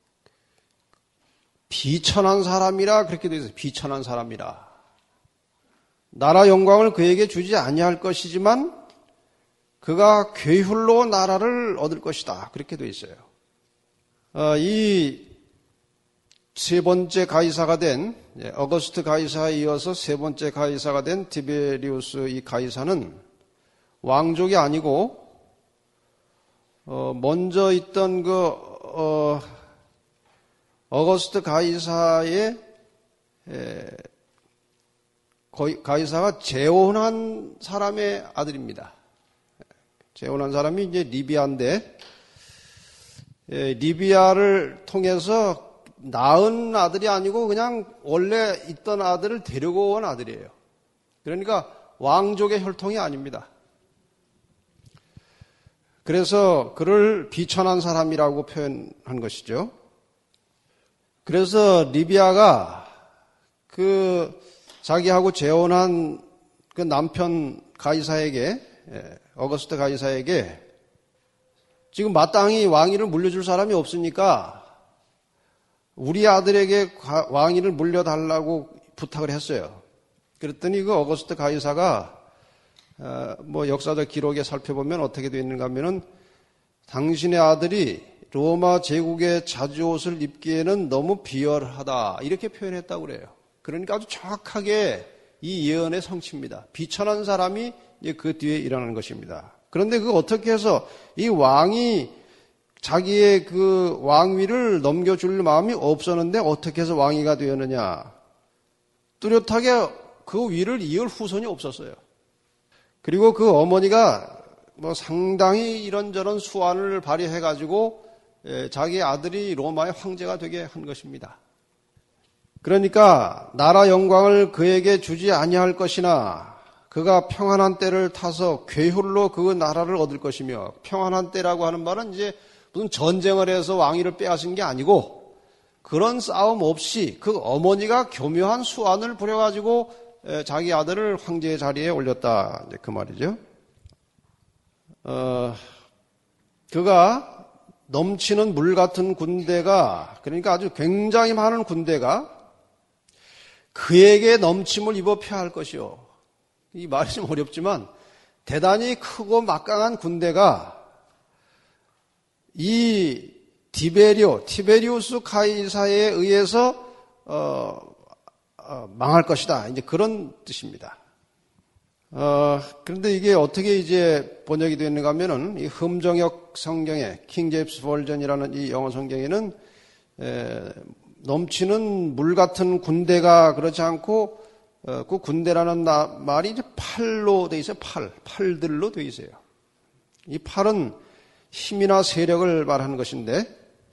비천한 사람이라 그렇게 되어 있어요. 비천한 사람이라. 나라 영광을 그에게 주지 아니할 것이지만 그가 괴휼로 나라를 얻을 것이다. 그렇게 되어 있어요. 어, 이 세 번째 가이사가 된 어거스트 가이사에 이어서 세 번째 가이사가 된 디베리우스 이 가이사는 왕족이 아니고 어, 먼저 있던 그 어, 어거스트 가이사의 에, 가이사가 재혼한 사람의 아들입니다. 재혼한 사람이 이제 리비아인데 에, 리비아를 통해서 낳은 아들이 아니고 그냥 원래 있던 아들을 데리고 온 아들이에요. 그러니까 왕족의 혈통이 아닙니다. 그래서 그를 비천한 사람이라고 표현한 것이죠. 그래서 리비아가 그 자기하고 재혼한 그 남편 가이사에게, 어거스트 가이사에게 지금 마땅히 왕위를 물려줄 사람이 없으니까 우리 아들에게 왕위를 물려달라고 부탁을 했어요. 그랬더니 그 어거스트 가이사가 뭐 역사적 기록에 살펴보면 어떻게 되어 있는가 하면은 당신의 아들이 로마 제국의 자주옷을 입기에는 너무 비열하다 이렇게 표현했다고 그래요. 그러니까 아주 정확하게 이 예언의 성취입니다. 비천한 사람이 그 뒤에 일어나는 것입니다. 그런데 그 어떻게 해서 이 왕이 자기의 그 왕위를 넘겨줄 마음이 없었는데 어떻게 해서 왕위가 되었느냐. 뚜렷하게 그 위를 이을 후손이 없었어요. 그리고 그 어머니가 뭐 상당히 이런저런 수완을 발휘해가지고 자기 아들이 로마의 황제가 되게 한 것입니다. 그러니까 나라 영광을 그에게 주지 아니할 것이나 그가 평안한 때를 타서 괴혈로 그 나라를 얻을 것이며, 평안한 때라고 하는 말은 이제 무슨 전쟁을 해서 왕위를 빼앗은 게 아니고 그런 싸움 없이 그 어머니가 교묘한 수완을 부려가지고 자기 아들을 황제의 자리에 올렸다, 이제 그 말이죠. 어, 그가 넘치는 물 같은 군대가, 그러니까 아주 굉장히 많은 군대가 그에게 넘침을 입어 패할 것이요. 이 말이 좀 어렵지만 대단히 크고 막강한 군대가 이 디베리오, 티베리우스 카이사에 의해서 어, 어, 망할 것이다, 이제 그런 뜻입니다. 어, 그런데 이게 어떻게 이제 번역이 되는가 하면은 이 흠정역 성경에, 킹 제임스 버전이라는 이 영어 성경에는 에, 넘치는 물 같은 군대가 그렇지 않고 어, 그 군대라는 나, 말이 이제 팔로 돼 있어요. 팔, 팔들로 돼 있어요. 이 팔은 힘이나 세력을 말하는 것인데,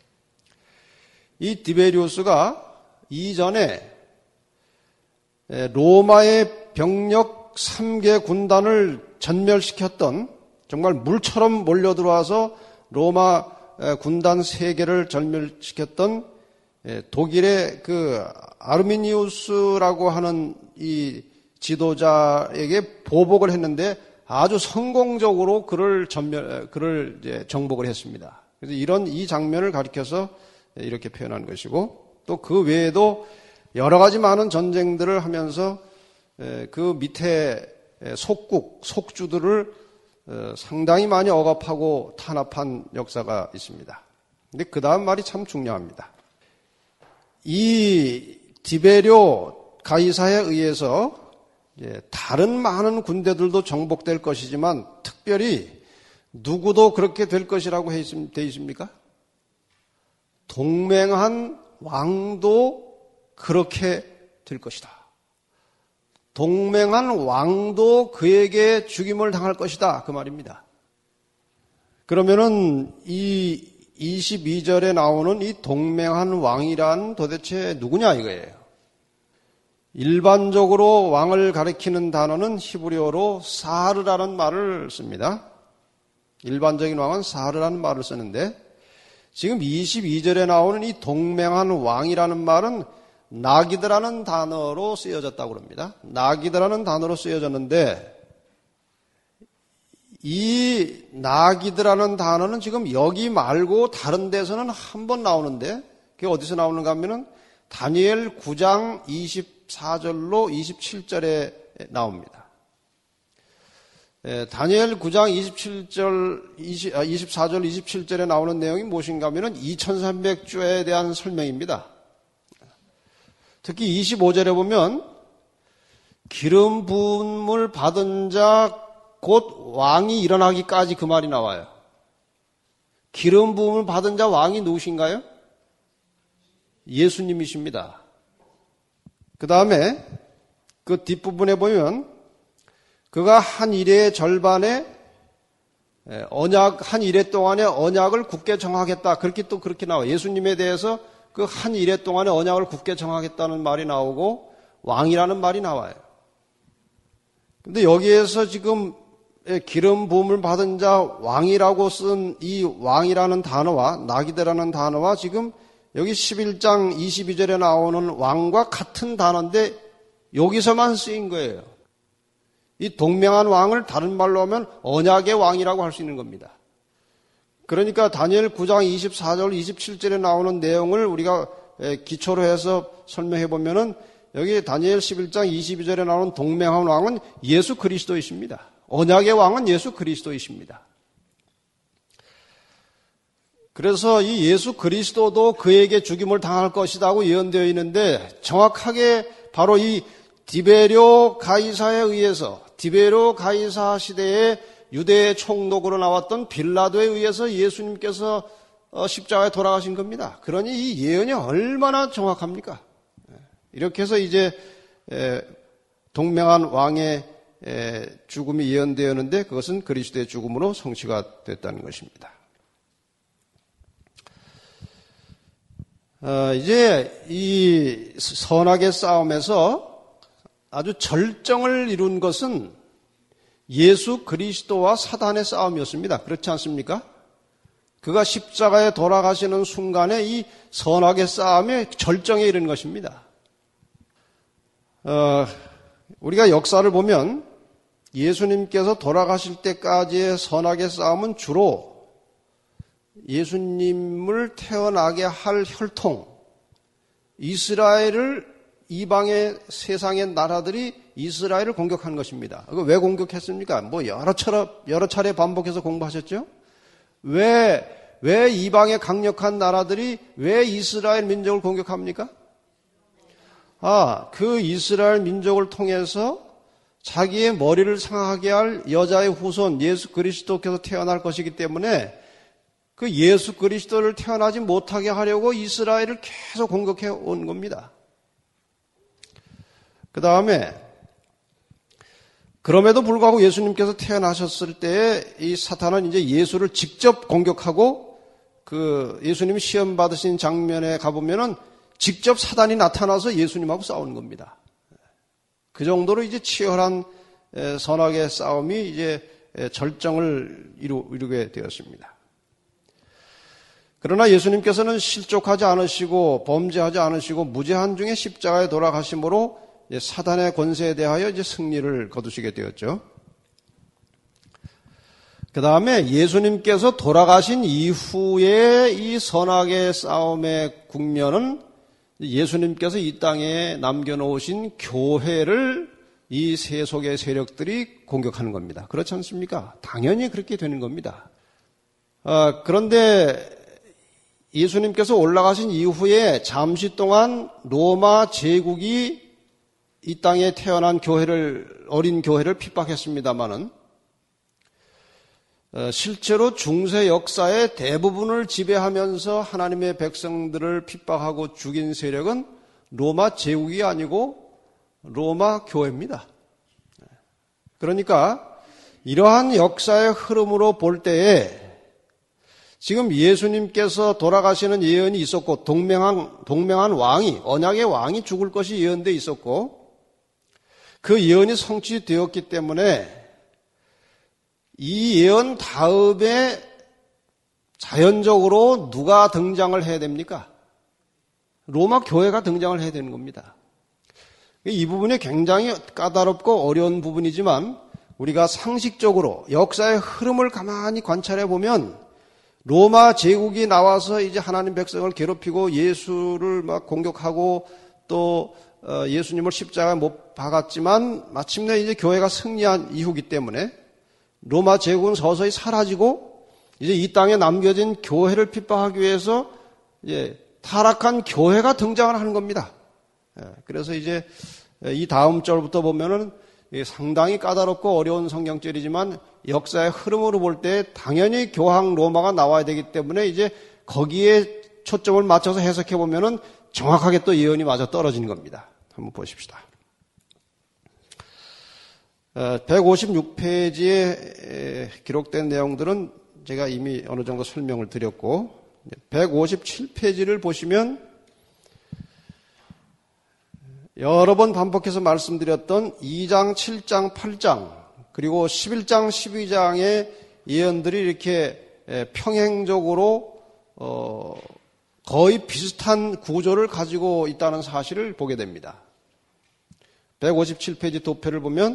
이 디베리우스가 이전에 로마의 병력 삼 개 군단을 전멸시켰던, 정말 물처럼 몰려들어와서 로마 군단 세 개를 전멸시켰던 독일의 그 아르미니우스라고 하는 이 지도자에게 보복을 했는데 아주 성공적으로 그를 전멸, 그를 이제 정복을 했습니다. 그래서 이런 이 장면을 가리켜서 이렇게 표현한 것이고, 또 그 외에도 여러 가지 많은 전쟁들을 하면서 그 밑에 속국, 속주들을 상당히 많이 억압하고 탄압한 역사가 있습니다. 근데 그 다음 말이 참 중요합니다. 이 디베리오 가이사에 의해서 다른 많은 군대들도 정복될 것이지만 특별히 누구도 그렇게 될 것이라고 되어 있습니까? 동맹한 왕도 그렇게 될 것이다. 동맹한 왕도 그에게 죽임을 당할 것이다, 그 말입니다. 그러면은 이 이십이 절에 나오는 이 동맹한 왕이란 도대체 누구냐 이거예요. 일반적으로 왕을 가리키는 단어는 히브리어로 사르라는 말을 씁니다. 일반적인 왕은 사르라는 말을 쓰는데, 지금 이십이 절에 나오는 이 동맹한 왕이라는 말은 나기드라는 단어로 쓰여졌다고 합니다. 나기드라는 단어로 쓰여졌는데, 이 나기드라는 단어는 지금 여기 말고 다른 데서는 한 번 나오는데, 그게 어디서 나오는가 하면은 다니엘 구 장 이십사 절로 이십칠 절에 나옵니다. 예, 다니엘 구 장 이십칠 절, 이십, 아, 이십사 절, 이십칠 절에 나오는 내용이 무엇인가 하면은 이천삼백 주에 대한 설명입니다. 특히 이십오 절에 보면 기름 부음을 받은 자 곧 왕이 일어나기까지, 그 말이 나와요. 기름 부음을 받은 자 왕이 누구신가요? 예수님이십니다. 그 다음에 그 뒷부분에 보면 그가 한 일의 절반에 언약, 한 일회 동안에 언약을 굳게 정하겠다, 그렇게 또 그렇게 나와요. 예수님에 대해서 그 한 일회 동안에 언약을 굳게 정하겠다는 말이 나오고 왕이라는 말이 나와요. 근데 여기에서 지금 기름 부음을 받은 자 왕이라고 쓴 이 왕이라는 단어와 나기드라는 단어와 지금 여기 십일 장 이십이 절에 나오는 왕과 같은 단어인데 여기서만 쓰인 거예요. 이 동맹한 왕을 다른 말로 하면 언약의 왕이라고 할 수 있는 겁니다. 그러니까 다니엘 구 장 이십사 절 이십칠 절에 나오는 내용을 우리가 기초로 해서 설명해 보면은 여기 다니엘 십일 장 이십이 절에 나오는 동맹한 왕은 예수 그리스도이십니다. 언약의 왕은 예수 그리스도이십니다. 그래서 이 예수 그리스도도 그에게 죽임을 당할 것이라고 예언되어 있는데, 정확하게 바로 이 디베리오 가이사에 의해서, 디베리오 가이사 시대에 유대의 총독으로 나왔던 빌라도에 의해서 예수님께서 십자가에 돌아가신 겁니다. 그러니 이 예언이 얼마나 정확합니까? 이렇게 해서 이제 동맹한 왕의 죽음이 예언되었는데 그것은 그리스도의 죽음으로 성취가 됐다는 것입니다. 어, 이제 이 선악의 싸움에서 아주 절정을 이룬 것은 예수 그리스도와 사단의 싸움이었습니다. 그렇지 않습니까? 그가 십자가에 돌아가시는 순간에 이 선악의 싸움의 절정에 이른 것입니다. 어, 우리가 역사를 보면 예수님께서 돌아가실 때까지의 선악의 싸움은 주로 예수님을 태어나게 할 혈통, 이스라엘을 이방의 세상의 나라들이 이스라엘을 공격한 것입니다. 왜 공격했습니까? 뭐 여러 차례, 여러 차례 반복해서 공부하셨죠? 왜, 왜 이방의 강력한 나라들이 왜 이스라엘 민족을 공격합니까? 아, 그 이스라엘 민족을 통해서 자기의 머리를 상하게 할 여자의 후손 예수 그리스도께서 태어날 것이기 때문에 그 예수 그리스도를 태어나지 못하게 하려고 이스라엘을 계속 공격해 온 겁니다. 그 다음에 그럼에도 불구하고 예수님께서 태어나셨을 때에 이 사탄은 이제 예수를 직접 공격하고 그 예수님이 시험 받으신 장면에 가보면은 직접 사단이 나타나서 예수님하고 싸우는 겁니다. 그 정도로 이제 치열한 선악의 싸움이 이제 절정을 이루, 이루게 되었습니다. 그러나 예수님께서는 실족하지 않으시고 범죄하지 않으시고 무죄한 중에 십자가에 돌아가심으로 사단의 권세에 대하여 이제 승리를 거두시게 되었죠. 그 다음에 예수님께서 돌아가신 이후에 이 선악의 싸움의 국면은 예수님께서 이 땅에 남겨놓으신 교회를 이 세속의 세력들이 공격하는 겁니다. 그렇지 않습니까? 당연히 그렇게 되는 겁니다. 아, 그런데 예수님께서 올라가신 이후에 잠시 동안 로마 제국이 이 땅에 태어난 교회를, 어린 교회를 핍박했습니다마는 실제로 중세 역사의 대부분을 지배하면서 하나님의 백성들을 핍박하고 죽인 세력은 로마 제국이 아니고 로마 교회입니다. 그러니까 이러한 역사의 흐름으로 볼 때에 지금 예수님께서 돌아가시는 예언이 있었고 동맹한, 동맹한 왕이, 언약의 왕이 죽을 것이 예언되어 있었고 그 예언이 성취되었기 때문에 이 예언 다음에 자연적으로 누가 등장을 해야 됩니까? 로마 교회가 등장을 해야 되는 겁니다. 이 부분이 굉장히 까다롭고 어려운 부분이지만 우리가 상식적으로 역사의 흐름을 가만히 관찰해 보면 로마 제국이 나와서 이제 하나님 백성을 괴롭히고 예수를 막 공격하고 또 예수님을 십자가에 못 박았지만 마침내 이제 교회가 승리한 이후기 때문에 로마 제국은 서서히 사라지고 이제 이 땅에 남겨진 교회를 핍박하기 위해서 이제 타락한 교회가 등장을 하는 겁니다. 그래서 이제 이 다음 절부터 보면은 상당히 까다롭고 어려운 성경절이지만 역사의 흐름으로 볼 때 당연히 교황 로마가 나와야 되기 때문에 이제 거기에 초점을 맞춰서 해석해 보면은 정확하게 또 예언이 맞아 떨어지는 겁니다. 한번 보십시다. 백오십육 페이지에 기록된 내용들은 제가 이미 어느 정도 설명을 드렸고 백오십칠 페이지를 보시면 여러 번 반복해서 말씀드렸던 이 장, 칠 장, 팔 장 그리고 십일 장, 십이 장의 예언들이 이렇게 평행적으로 거의 비슷한 구조를 가지고 있다는 사실을 보게 됩니다. 백오십칠 페이지 도표를 보면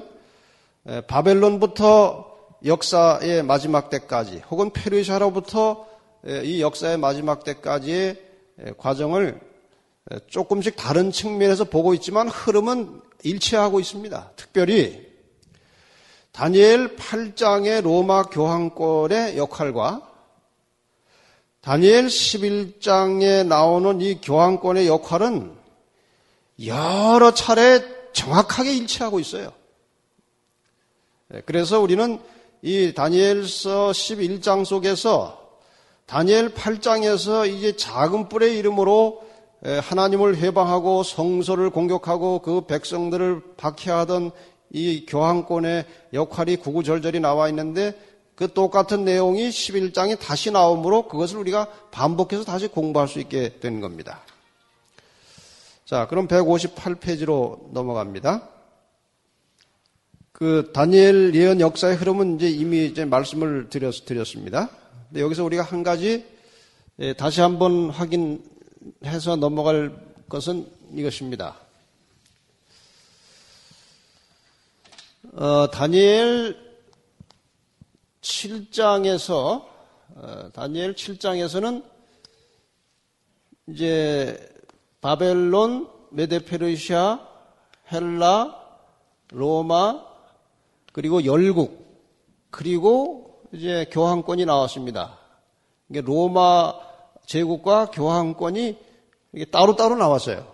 바벨론부터 역사의 마지막 때까지 혹은 페르시아로부터 이 역사의 마지막 때까지의 과정을 조금씩 다른 측면에서 보고 있지만 흐름은 일치하고 있습니다. 특별히 다니엘 팔 장의 로마 교황권의 역할과 다니엘 십일 장에 나오는 이 교황권의 역할은 여러 차례 정확하게 일치하고 있어요. 그래서 우리는 이 다니엘서 십일 장 속에서 다니엘 팔 장에서 이제 작은 뿔의 이름으로 하나님을 회방하고 성소를 공격하고 그 백성들을 박해하던 이 교황권의 역할이 구구절절히 나와 있는데 그 똑같은 내용이 십일 장에 다시 나오므로 그것을 우리가 반복해서 다시 공부할 수 있게 된 겁니다. 자, 그럼 백오십팔 페이지로 넘어갑니다. 그 다니엘 예언 역사의 흐름은 이제 이미 이제 말씀을 드렸, 드렸습니다. 근데 여기서 우리가 한 가지 예, 다시 한번 확인해서 넘어갈 것은 이것입니다. 어, 다니엘 칠 장에서 어, 다니엘 칠 장에서는 이제 바벨론, 메데페르시아, 헬라, 로마, 그리고 열국, 그리고 이제 교황권이 나왔습니다. 이게 로마 제국과 교황권이 이게 따로따로 나왔어요.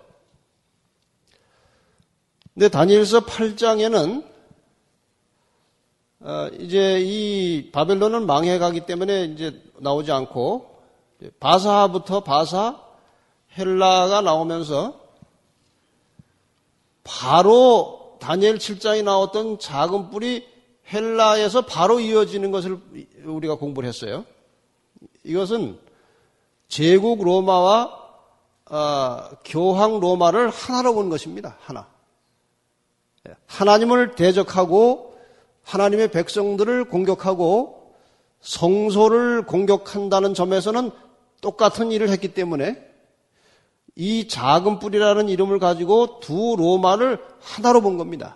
근데 다니엘서 팔 장에는 어, 이제 이 바벨론은 망해가기 때문에 이제 나오지 않고 바사부터 바사, 헬라가 나오면서 바로 다니엘 칠 장에 나왔던 작은 뿔이 헬라에서 바로 이어지는 것을 우리가 공부를 했어요. 이것은 제국 로마와 어, 교황 로마를 하나로 본 것입니다. 하나. 하나님을 대적하고 하나님의 백성들을 공격하고 성소를 공격한다는 점에서는 똑같은 일을 했기 때문에 이 작은 뿔이라는 이름을 가지고 두 로마를 하나로 본 겁니다.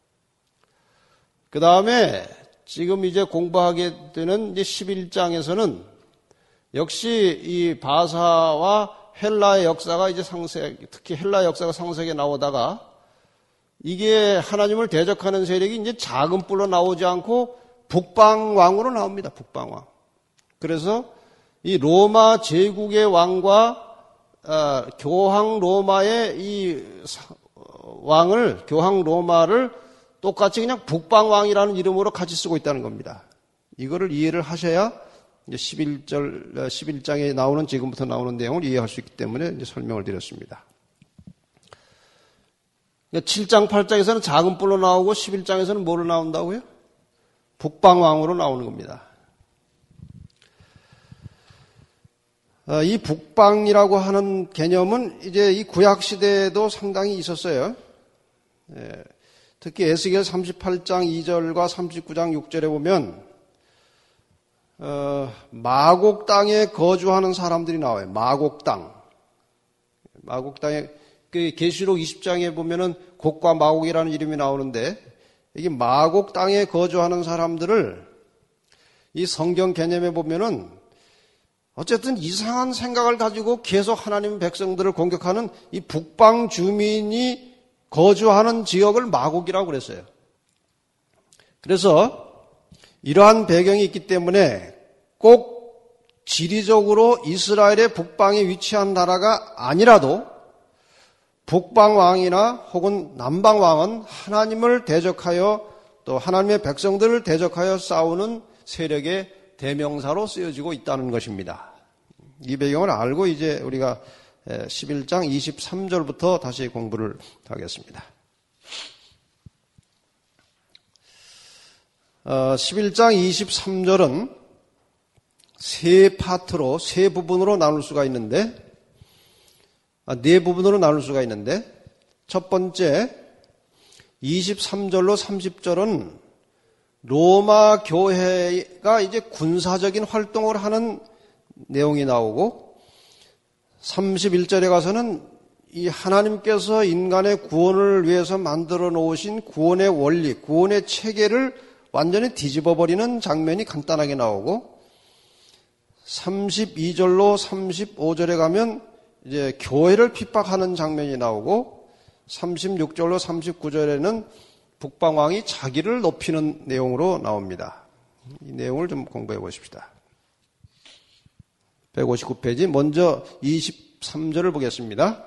그 다음에 지금 이제 공부하게 되는 이제 십일 장에서는 역시 이 바사와 헬라의 역사가 이제 상세, 특히 헬라 역사가 상세하게 나오다가 이게 하나님을 대적하는 세력이 이제 작은 뿔로 나오지 않고 북방왕으로 나옵니다. 북방왕. 그래서 이 로마 제국의 왕과 어, 교황 로마의 이 왕을, 교황 로마를 똑같이 그냥 북방왕이라는 이름으로 같이 쓰고 있다는 겁니다. 이거를 이해를 하셔야 이제 십일 절, 십일 장에 나오는, 지금부터 나오는 내용을 이해할 수 있기 때문에 이제 설명을 드렸습니다. 칠 장, 팔 장에서는 작은 뿔로 나오고 십일 장에서는 뭐로 나온다고요? 북방왕으로 나오는 겁니다. 이 북방이라고 하는 개념은 이제 이 구약시대에도 상당히 있었어요. 특히 에스겔 삼십팔 장 이 절과 삼십구 장 육 절에 보면 어, 마곡 땅에 거주하는 사람들이 나와요. 마곡 땅. 마곡 땅에 그 계시록 이십 장에 보면은 곡과 마곡이라는 이름이 나오는데 이게 마곡 땅에 거주하는 사람들을 이 성경 개념에 보면은 어쨌든 이상한 생각을 가지고 계속 하나님 백성들을 공격하는 이 북방 주민이 거주하는 지역을 마곡이라고 그랬어요. 그래서 이러한 배경이 있기 때문에 꼭 지리적으로 이스라엘의 북방에 위치한 나라가 아니라도 북방왕이나 혹은 남방왕은 하나님을 대적하여 또 하나님의 백성들을 대적하여 싸우는 세력의 대명사로 쓰여지고 있다는 것입니다. 이 배경을 알고 이제 우리가 십일 장 이십삼 절부터 다시 공부를 하겠습니다. 십일 장 이십삼 절은 세 파트로, 세 부분으로 나눌 수가 있는데, 네 부분으로 나눌 수가 있는데, 첫 번째, 이십삼 절로 삼십 절은 로마 교회가 이제 군사적인 활동을 하는 내용이 나오고, 삼십일 절에 가서는 이 하나님께서 인간의 구원을 위해서 만들어 놓으신 구원의 원리, 구원의 체계를 완전히 뒤집어 버리는 장면이 간단하게 나오고, 삼십이 절로 삼십오 절에 가면 이제 교회를 핍박하는 장면이 나오고, 삼십육 절로 삼십구 절에는 북방왕이 자기를 높이는 내용으로 나옵니다. 이 내용을 좀 공부해 보십시다. 백오십구 페이지, 먼저 이십삼 절을 보겠습니다.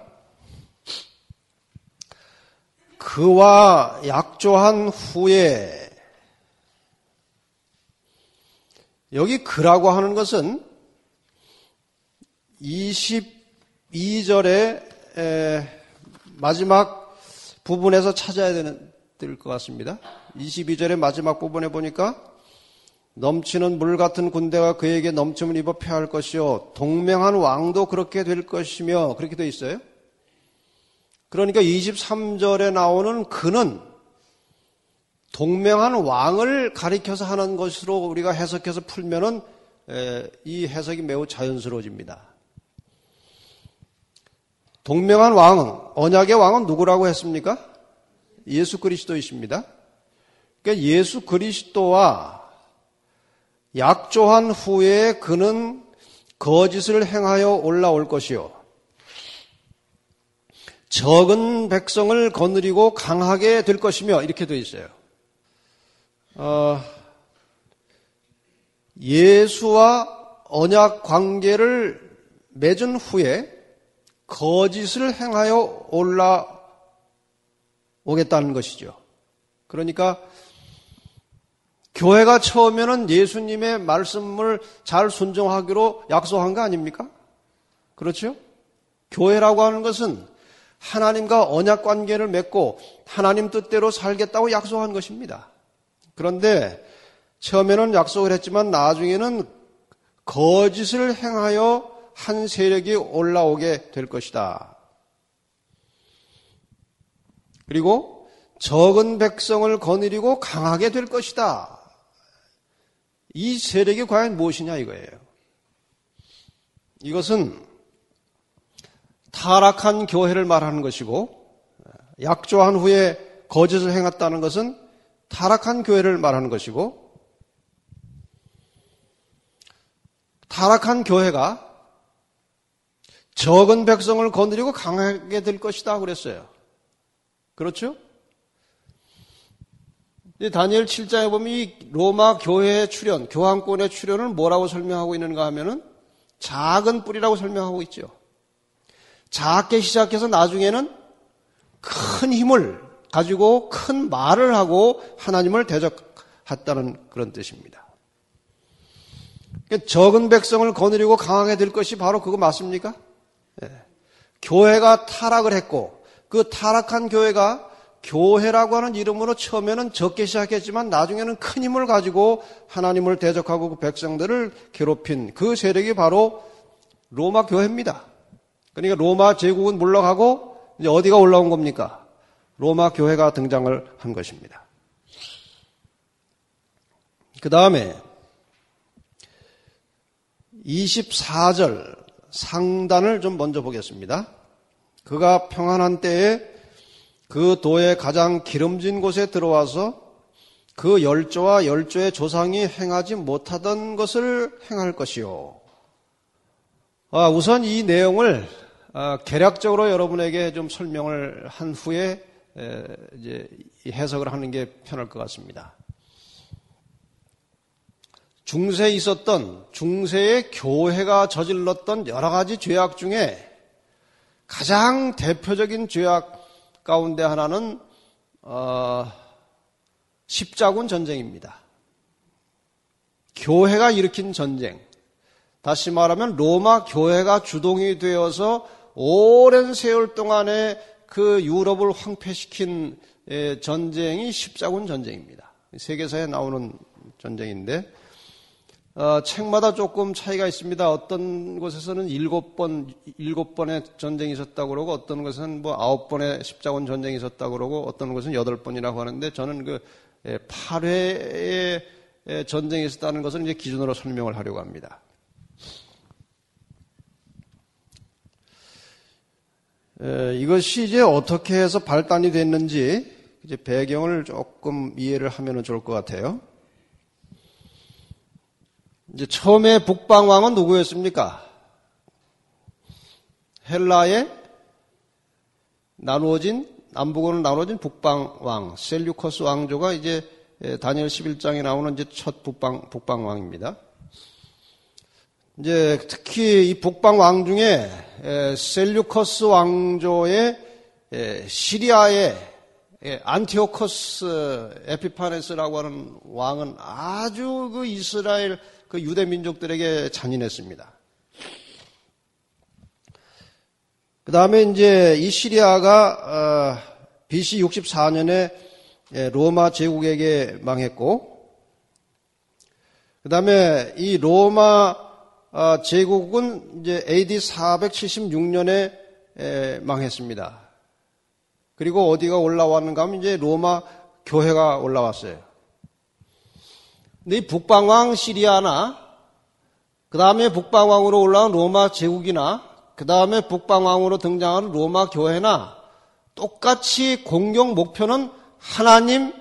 그와 약조한 후에, 여기 그라고 하는 것은 이십이 절에 에, 마지막 부분에서 찾아야 되는, 될 것 같습니다. 이십이 절의 마지막 부분에 보니까 넘치는 물 같은 군대가 그에게 넘침을 입어 패할 것이요 동맹한 왕도 그렇게 될 것이며 그렇게 되어 있어요. 그러니까 이십삼 절에 나오는 그는 동맹한 왕을 가리켜서 하는 것으로 우리가 해석해서 풀면은 이 해석이 매우 자연스러워집니다. 동맹한 왕은, 언약의 왕은 누구라고 했습니까? 예수 그리스도이십니다. 그러니까 예수 그리스도와 약조한 후에 그는 거짓을 행하여 올라올 것이요 적은 백성을 거느리고 강하게 될 것이며 이렇게 되어 있어요. 어, 예수와 언약 관계를 맺은 후에 거짓을 행하여 올라오겠다는 것이죠. 그러니까 교회가 처음에는 예수님의 말씀을 잘 순종하기로 약속한 거 아닙니까? 그렇죠? 교회라고 하는 것은 하나님과 언약 관계를 맺고 하나님 뜻대로 살겠다고 약속한 것입니다. 그런데 처음에는 약속을 했지만 나중에는 거짓을 행하여 한 세력이 올라오게 될 것이다. 그리고 적은 백성을 거느리고 강하게 될 것이다. 이 세력이 과연 무엇이냐 이거예요. 이것은 타락한 교회를 말하는 것이고 약조한 후에 거짓을 행했다는 것은 타락한 교회를 말하는 것이고 타락한 교회가 적은 백성을 거느리고 강하게 될 것이다 그랬어요. 그렇죠? 다니엘 칠 장에 보면 이 로마 교회의 출현, 교황권의 출현을 뭐라고 설명하고 있는가 하면은 작은 뿌리라고 설명하고 있죠. 작게 시작해서 나중에는 큰 힘을 가지고 큰 말을 하고 하나님을 대적했다는 그런 뜻입니다. 적은 백성을 거느리고 강하게 될 것이 바로 그거 맞습니까? 네. 교회가 타락을 했고 그 타락한 교회가 교회라고 하는 이름으로 처음에는 적게 시작했지만 나중에는 큰 힘을 가지고 하나님을 대적하고 그 백성들을 괴롭힌 그 세력이 바로 로마 교회입니다. 그러니까 로마 제국은 물러가고 이제 어디가 올라온 겁니까? 로마 교회가 등장을 한 것입니다. 그 다음에 이십사 절 상단을 좀 먼저 보겠습니다. 그가 평안한 때에 그 도의 가장 기름진 곳에 들어와서 그 열조와 열조의 조상이 행하지 못하던 것을 행할 것이요. 아, 우선 이 내용을 아, 개략적으로 여러분에게 좀 설명을 한 후에 에, 이제 해석을 하는 게 편할 것 같습니다. 중세에 있었던 중세의 교회가 저질렀던 여러 가지 죄악 중에 가장 대표적인 죄악 가운데 하나는 어, 십자군 전쟁입니다. 교회가 일으킨 전쟁. 다시 말하면 로마 교회가 주동이 되어서 오랜 세월 동안에 그 유럽을 황폐시킨 전쟁이 십자군 전쟁입니다. 세계사에 나오는 전쟁인데 어, 책마다 조금 차이가 있습니다. 어떤 곳에서는 일곱 번, 일곱 번의 전쟁이 있었다고 그러고, 어떤 곳에서는 뭐 아홉 번의 십자군 전쟁이 있었다고 그러고, 어떤 곳은 여덟 번이라고 하는데, 저는 그 팔 회의 전쟁이 있었다는 것을 이제 기준으로 설명을 하려고 합니다. 에, 이것이 이제 어떻게 해서 발단이 됐는지, 이제 배경을 조금 이해를 하면 좋을 것 같아요. 이제 처음에 북방왕은 누구였습니까? 헬라에 나누어진, 남북으로 나누어진 북방왕, 셀류커스 왕조가 이제 다니엘 십일 장에 나오는 이제 첫 북방, 북방왕입니다. 이제 특히 이 북방왕 중에 셀류커스 왕조의 시리아의 안티오코스 에피파네스라고 하는 왕은 아주 그 이스라엘 그 유대 민족들에게 잔인했습니다. 그 다음에 이제 이 시리아가 비씨 육십사 년에 로마 제국에게 망했고, 그 다음에 이 로마 제국은 이제 에이디 사백칠십육 년에 망했습니다. 그리고 어디가 올라왔는가 하면 이제 로마 교회가 올라왔어요. 근데 이 북방왕 시리아나, 그 다음에 북방왕으로 올라온 로마 제국이나, 그 다음에 북방왕으로 등장하는 로마 교회나 똑같이 공격 목표는 하나님,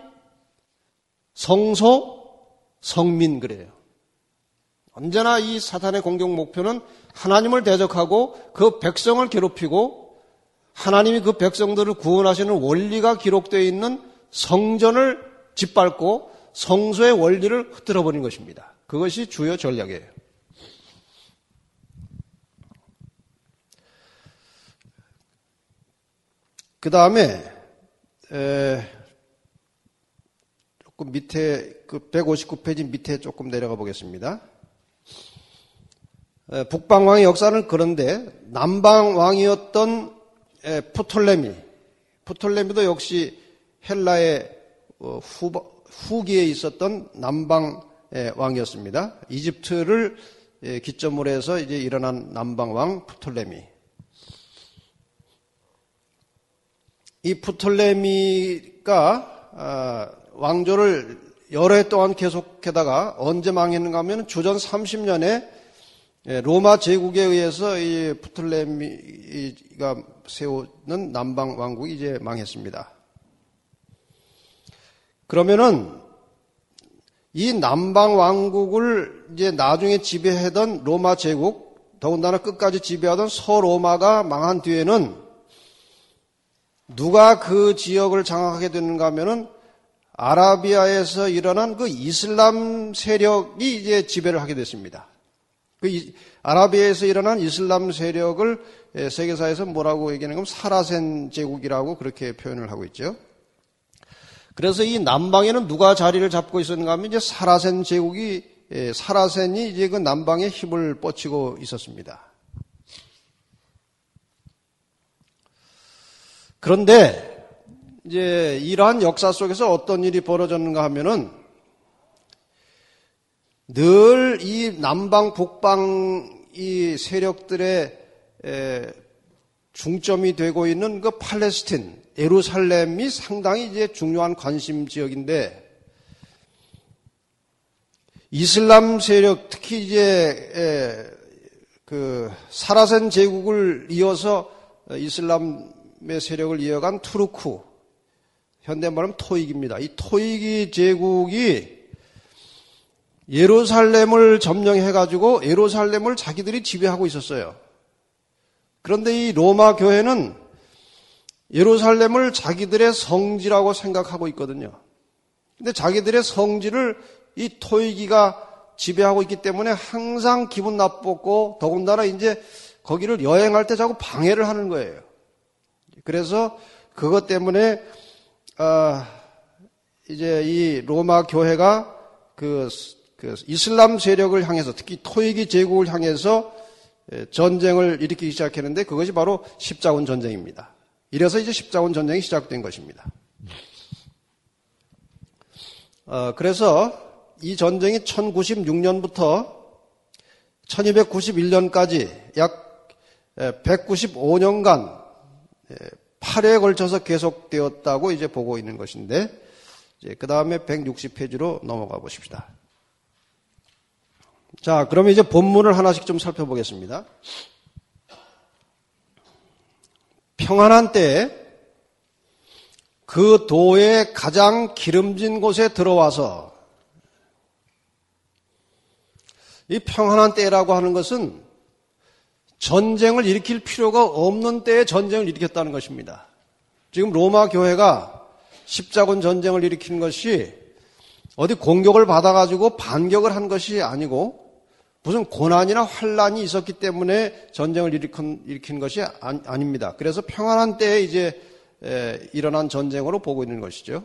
성소, 성민 그래요. 언제나 이 사탄의 공격 목표는 하나님을 대적하고 그 백성을 괴롭히고 하나님이 그 백성들을 구원하시는 원리가 기록되어 있는 성전을 짓밟고 성소의 원리를 흐트러 버린 것입니다. 그것이 주요 전략이에요. 그 다음에 조금 밑에 그 백오십구 페이지 밑에 조금 내려가 보겠습니다. 에, 북방왕의 역사는 그런데 남방왕이었던 에, 프톨레미, 프톨레미도 역시 헬라의 어, 후, 후기에 있었던 남방 에, 왕이었습니다. 이집트를 에, 기점으로 해서 이제 일어난 남방왕 프톨레미. 이 프톨레미가 아, 왕조를 여러 해 동안 계속하다가 언제 망했는가 하면 주전 삼십 년에 로마 제국에 의해서 이 프톨레미가 세우는 남방 왕국이 이제 망했습니다. 그러면은 이 남방 왕국을 이제 나중에 지배하던 로마 제국, 더군다나 끝까지 지배하던 서로마가 망한 뒤에는 누가 그 지역을 장악하게 되는가 하면은 아라비아에서 일어난 그 이슬람 세력이 이제 지배를 하게 됐습니다. 그 아라비아에서 일어난 이슬람 세력을 세계사에서 뭐라고 얘기하는 건 사라센 제국이라고 그렇게 표현을 하고 있죠. 그래서 이 남방에는 누가 자리를 잡고 있었는가 하면 이제 사라센 제국이, 사라센이 이제 그 남방에 힘을 뻗치고 있었습니다. 그런데 이제 이러한 역사 속에서 어떤 일이 벌어졌는가 하면은 늘 이 남방, 북방 이 세력들의 중점이 되고 있는 그 팔레스틴, 예루살렘이 상당히 이제 중요한 관심 지역인데 이슬람 세력, 특히 이제 그 사라센 제국을 이어서 이슬람의 세력을 이어간 투르크, 현대말은 토익입니다. 이 토익이 제국이 예루살렘을 점령해가지고 예루살렘을 자기들이 지배하고 있었어요. 그런데 이 로마 교회는 예루살렘을 자기들의 성지라고 생각하고 있거든요. 근데 자기들의 성지를 이 토익이가 지배하고 있기 때문에 항상 기분 나빴고 더군다나 이제 거기를 여행할 때 자꾸 방해를 하는 거예요. 그래서 그것 때문에 아, 이제 이 로마 교회가 그, 그 이슬람 세력을 향해서 특히 토익이 제국을 향해서 전쟁을 일으키기 시작했는데 그것이 바로 십자군 전쟁입니다. 이래서 이제 십자군 전쟁이 시작된 것입니다. 어, 그래서 이 전쟁이 천구십육 년부터 천이백구십일 년까지 약 백구십오 년간 팔 회에 걸쳐서 계속되었다고 이제 보고 있는 것인데, 그 다음에 백육십 페이지로 넘어가 보십시다. 자, 그러면 이제 본문을 하나씩 좀 살펴보겠습니다. 평안한 때에 그 도의 가장 기름진 곳에 들어와서, 이 평안한 때라고 하는 것은 전쟁을 일으킬 필요가 없는 때에 전쟁을 일으켰다는 것입니다. 지금 로마 교회가 십자군 전쟁을 일으킨 것이 어디 공격을 받아가지고 반격을 한 것이 아니고 무슨 고난이나 환란이 있었기 때문에 전쟁을 일으킨, 일으킨 것이 아니, 아닙니다. 그래서 평안한 때에 이제 에, 일어난 전쟁으로 보고 있는 것이죠.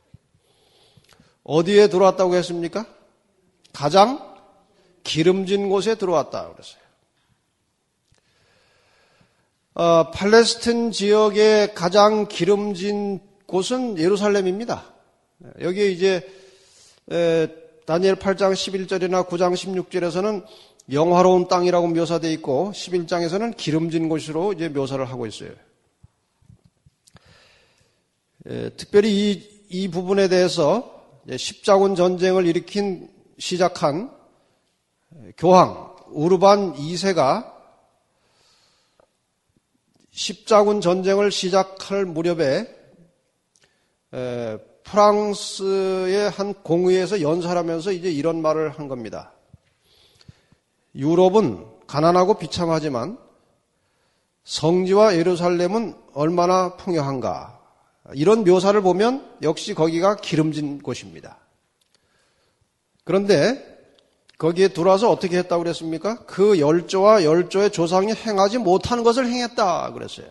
어디에 들어왔다고 했습니까? 가장 기름진 곳에 들어왔다 그랬어요. 어, 팔레스틴 지역의 가장 기름진 곳은 예루살렘입니다. 여기에 이제 에, 다니엘 팔 장 십일 절이나 구 장 십육 절에서는 영화로운 땅이라고 묘사되어 있고 십일 장에서는 기름진 곳으로 이제 묘사를 하고 있어요. 에, 특별히 이, 이 부분에 대해서 십자군 전쟁을 일으킨 시작한 교황 우르반 이 세가 십자군 전쟁을 시작할 무렵에 에, 프랑스의 한 공의에서 연설하면서 이제 이런 말을 한 겁니다. 유럽은 가난하고 비참하지만 성지와 예루살렘은 얼마나 풍요한가. 이런 묘사를 보면 역시 거기가 기름진 곳입니다. 그런데 거기에 들어와서 어떻게 했다고 그랬습니까? 그 열조와 열조의 조상이 행하지 못하는 것을 행했다 그랬어요.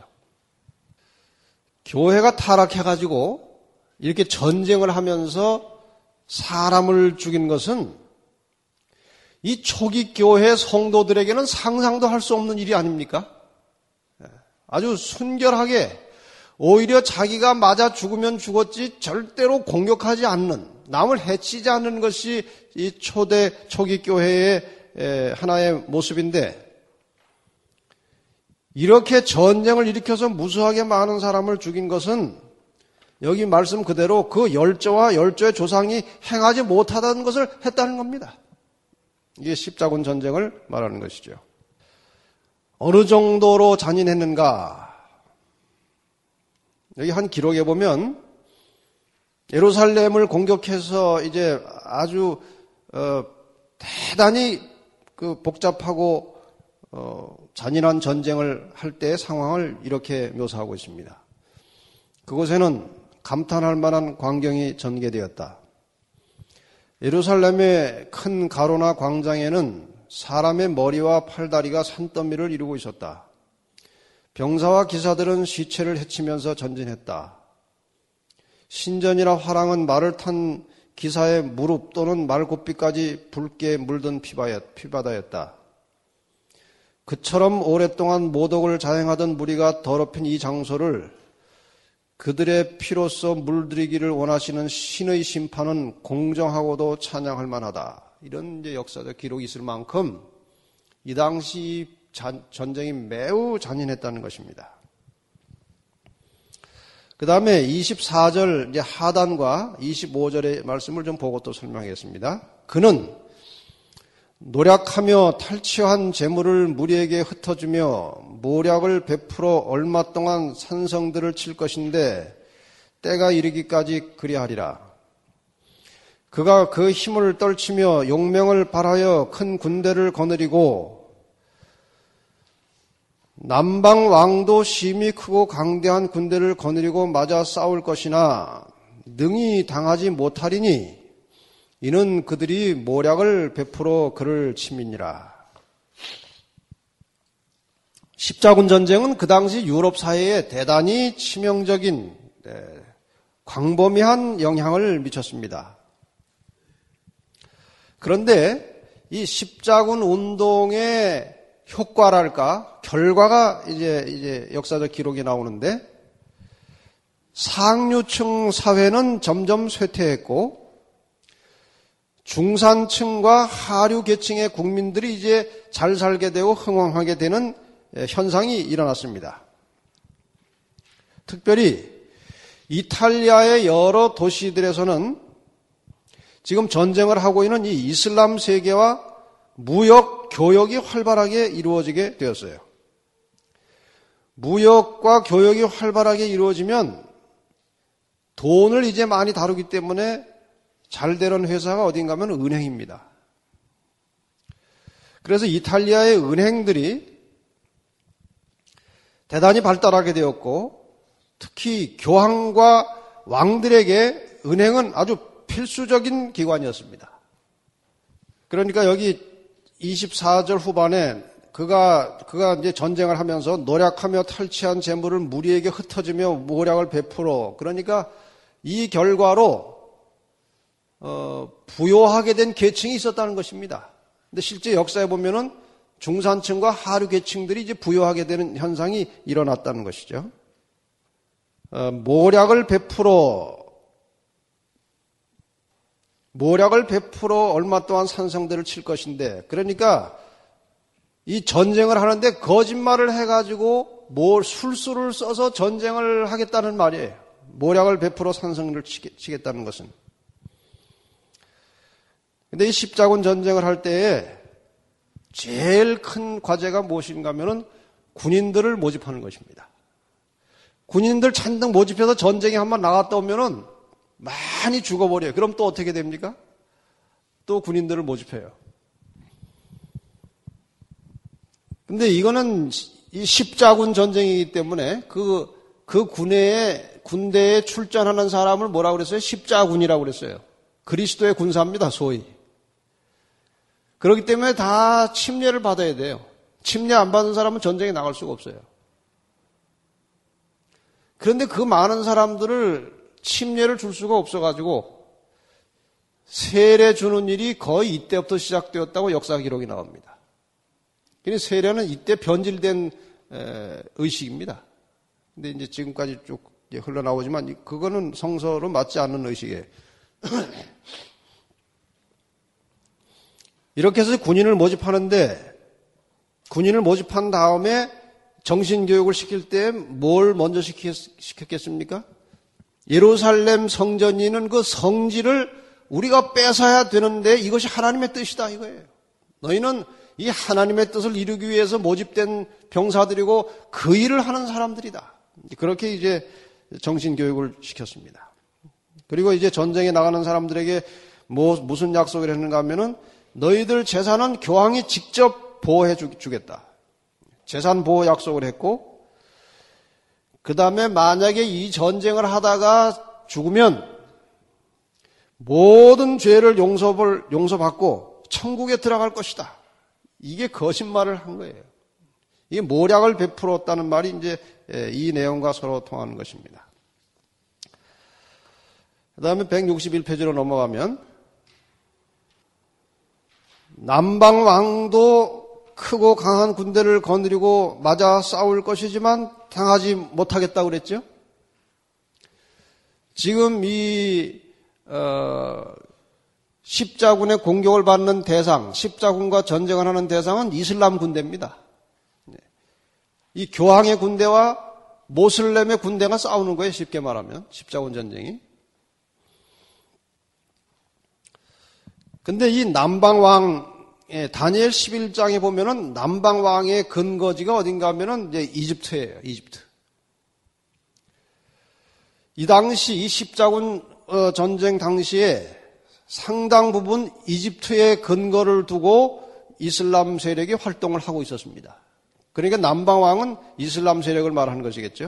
교회가 타락해가지고 이렇게 전쟁을 하면서 사람을 죽인 것은 이 초기 교회 성도들에게는 상상도 할 수 없는 일이 아닙니까? 아주 순결하게 오히려 자기가 맞아 죽으면 죽었지 절대로 공격하지 않는, 남을 해치지 않는 것이 이 초대 초기 교회의 하나의 모습인데, 이렇게 전쟁을 일으켜서 무수하게 많은 사람을 죽인 것은 여기 말씀 그대로 그 열조와 열조의 조상이 행하지 못하다는 것을 했다는 겁니다. 이게 십자군 전쟁을 말하는 것이죠. 어느 정도로 잔인했는가? 여기 한 기록에 보면 예루살렘을 공격해서 이제 아주 어, 대단히 그 복잡하고 어, 잔인한 전쟁을 할 때의 상황을 이렇게 묘사하고 있습니다. 그곳에는 감탄할 만한 광경이 전개되었다. 예루살렘의 큰 가로나 광장에는 사람의 머리와 팔다리가 산더미를 이루고 있었다. 병사와 기사들은 시체를 헤치면서 전진했다. 신전이나 화랑은 말을 탄 기사의 무릎 또는 말굽비까지 붉게 물든 피바다였다. 그처럼 오랫동안 모독을 자행하던 무리가 더럽힌 이 장소를 그들의 피로써 물들이기를 원하시는 신의 심판은 공정하고도 찬양할 만하다. 이런 이제 역사적 기록이 있을 만큼 이 당시 전쟁이 매우 잔인했다는 것입니다. 그 다음에 이십사 절 이제 하단과 이십오 절의 말씀을 좀 보고 또 설명하겠습니다. 그는 노력하며 탈취한 재물을 무리에게 흩어주며 모략을 베풀어 얼마 동안 산성들을 칠 것인데 때가 이르기까지 그리하리라. 그가 그 힘을 떨치며 용명을 발하여 큰 군대를 거느리고 남방 왕도 심히 크고 강대한 군대를 거느리고 맞아 싸울 것이나 능히 당하지 못하리니 이는 그들이 모략을 베풀어 그를 침이니라. 십자군 전쟁은 그 당시 유럽 사회에 대단히 치명적인 광범위한 영향을 미쳤습니다. 그런데 이 십자군 운동의 효과랄까 결과가 이제 이제 역사적 기록이 나오는데 상류층 사회는 점점 쇠퇴했고 중산층과 하류 계층의 국민들이 이제 잘 살게 되고 흥왕하게 되는 현상이 일어났습니다. 특별히 이탈리아의 여러 도시들에서는 지금 전쟁을 하고 있는 이 이슬람 세계와 무역, 교역이 활발하게 이루어지게 되었어요. 무역과 교역이 활발하게 이루어지면 돈을 이제 많이 다루기 때문에 잘 되는 회사가 어딘가 하면 은행입니다. 그래서 이탈리아의 은행들이 대단히 발달하게 되었고 특히 교황과 왕들에게 은행은 아주 필수적인 기관이었습니다. 그러니까 여기 이십사 절 후반에 그가 그가 이제 전쟁을 하면서 노력하며 탈취한 재물을 무리에게 흩어지며 모략을 베풀어 그러니까 이 결과로 어, 부요하게 된 계층이 있었다는 것입니다. 근데 실제 역사에 보면은 중산층과 하류 계층들이 이제 부여하게 되는 현상이 일어났다는 것이죠. 어, 모략을 베풀어 모략을 베풀어 얼마 동안 산성들을 칠 것인데, 그러니까 이 전쟁을 하는데 거짓말을 해가지고 뭘 술수를 써서 전쟁을 하겠다는 말이에요. 모략을 베풀어 산성을 치겠다는 것은. 근데 이 십자군 전쟁을 할 때에 제일 큰 과제가 무엇인가 하면은 군인들을 모집하는 것입니다. 군인들 잔뜩 모집해서 전쟁에 한번 나갔다 오면은 많이 죽어버려요. 그럼 또 어떻게 됩니까? 또 군인들을 모집해요. 근데 이거는 이 십자군 전쟁이기 때문에 그, 그 군에, 군대에 출전하는 사람을 뭐라고 그랬어요? 십자군이라고 그랬어요. 그리스도의 군사입니다, 소위. 그렇기 때문에 다 침례를 받아야 돼요. 침례 안 받은 사람은 전쟁에 나갈 수가 없어요. 그런데 그 많은 사람들을 침례를 줄 수가 없어가지고 세례 주는 일이 거의 이때부터 시작되었다고 역사 기록이 나옵니다. 그래서 세례는 이때 변질된 의식입니다. 근데 이제 지금까지 쭉 흘러나오지만 그거는 성서로 맞지 않는 의식이에요. 이렇게 해서 군인을 모집하는데, 군인을 모집한 다음에 정신교육을 시킬 때 뭘 먼저 시켰겠습니까? 예루살렘 성전이는 그 성지를 우리가 뺏어야 되는데 이것이 하나님의 뜻이다 이거예요. 너희는 이 하나님의 뜻을 이루기 위해서 모집된 병사들이고 그 일을 하는 사람들이다. 그렇게 이제 정신교육을 시켰습니다. 그리고 이제 전쟁에 나가는 사람들에게 뭐 무슨 약속을 했는가 하면은 너희들 재산은 교황이 직접 보호해 주겠다. 재산 보호 약속을 했고, 그 다음에 만약에 이 전쟁을 하다가 죽으면 모든 죄를 용서를, 용서받고 천국에 들어갈 것이다. 이게 거짓말을 한 거예요. 이게 모략을 베풀었다는 말이 이제 이 내용과 서로 통하는 것입니다. 그 다음에 백육십일 페이지로 넘어가면, 남방 왕도 크고 강한 군대를 거느리고 맞아 싸울 것이지만 당하지 못하겠다고 그랬죠. 지금 이 어, 십자군의 공격을 받는 대상, 십자군과 전쟁을 하는 대상은 이슬람 군대입니다. 이 교황의 군대와 모슬렘의 군대가 싸우는 거예요. 쉽게 말하면 십자군 전쟁이. 근데 이 남방왕, 예, 다니엘 십일 장에 보면은 남방왕의 근거지가 어딘가 하면은 이제 이집트예요. 이집트. 이 당시 이 십자군 전쟁 당시에 상당 부분 이집트의 근거를 두고 이슬람 세력이 활동을 하고 있었습니다. 그러니까 남방왕은 이슬람 세력을 말하는 것이겠죠.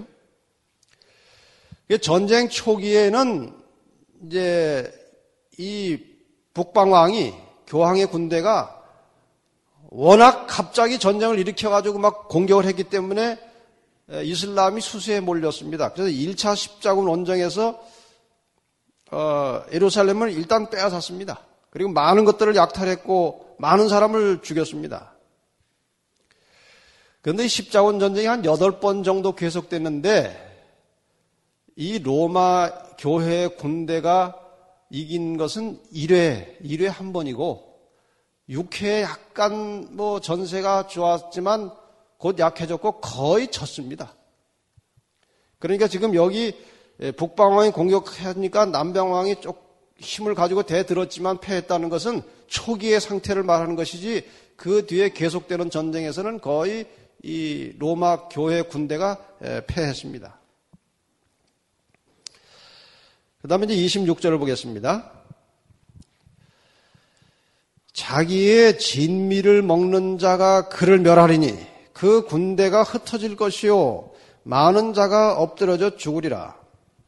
전쟁 초기에는 이제 이 북방왕이, 교황의 군대가 워낙 갑자기 전쟁을 일으켜가지고 막 공격을 했기 때문에 이슬람이 수세에 몰렸습니다. 그래서 일 차 십자군 원정에서 어, 예루살렘을 일단 빼앗았습니다. 그리고 많은 것들을 약탈했고 많은 사람을 죽였습니다. 그런데 이 십자군 전쟁이 한 여덟 번 정도 계속됐는데 이 로마 교회 군대가 이긴 것은 일 회, 일 회 한 번이고 육 회에 약간 뭐 전세가 좋았지만 곧 약해졌고 거의 졌습니다. 그러니까 지금 여기 북방왕이 공격하니까 남방왕이 좀 힘을 가지고 대들었지만 패했다는 것은 초기의 상태를 말하는 것이지 그 뒤에 계속되는 전쟁에서는 거의 이 로마 교회 군대가 패했습니다. 그 다음에 이제 이십육 절을 보겠습니다. 자기의 진미를 먹는 자가 그를 멸하리니 그 군대가 흩어질 것이요 많은 자가 엎드러져 죽으리라.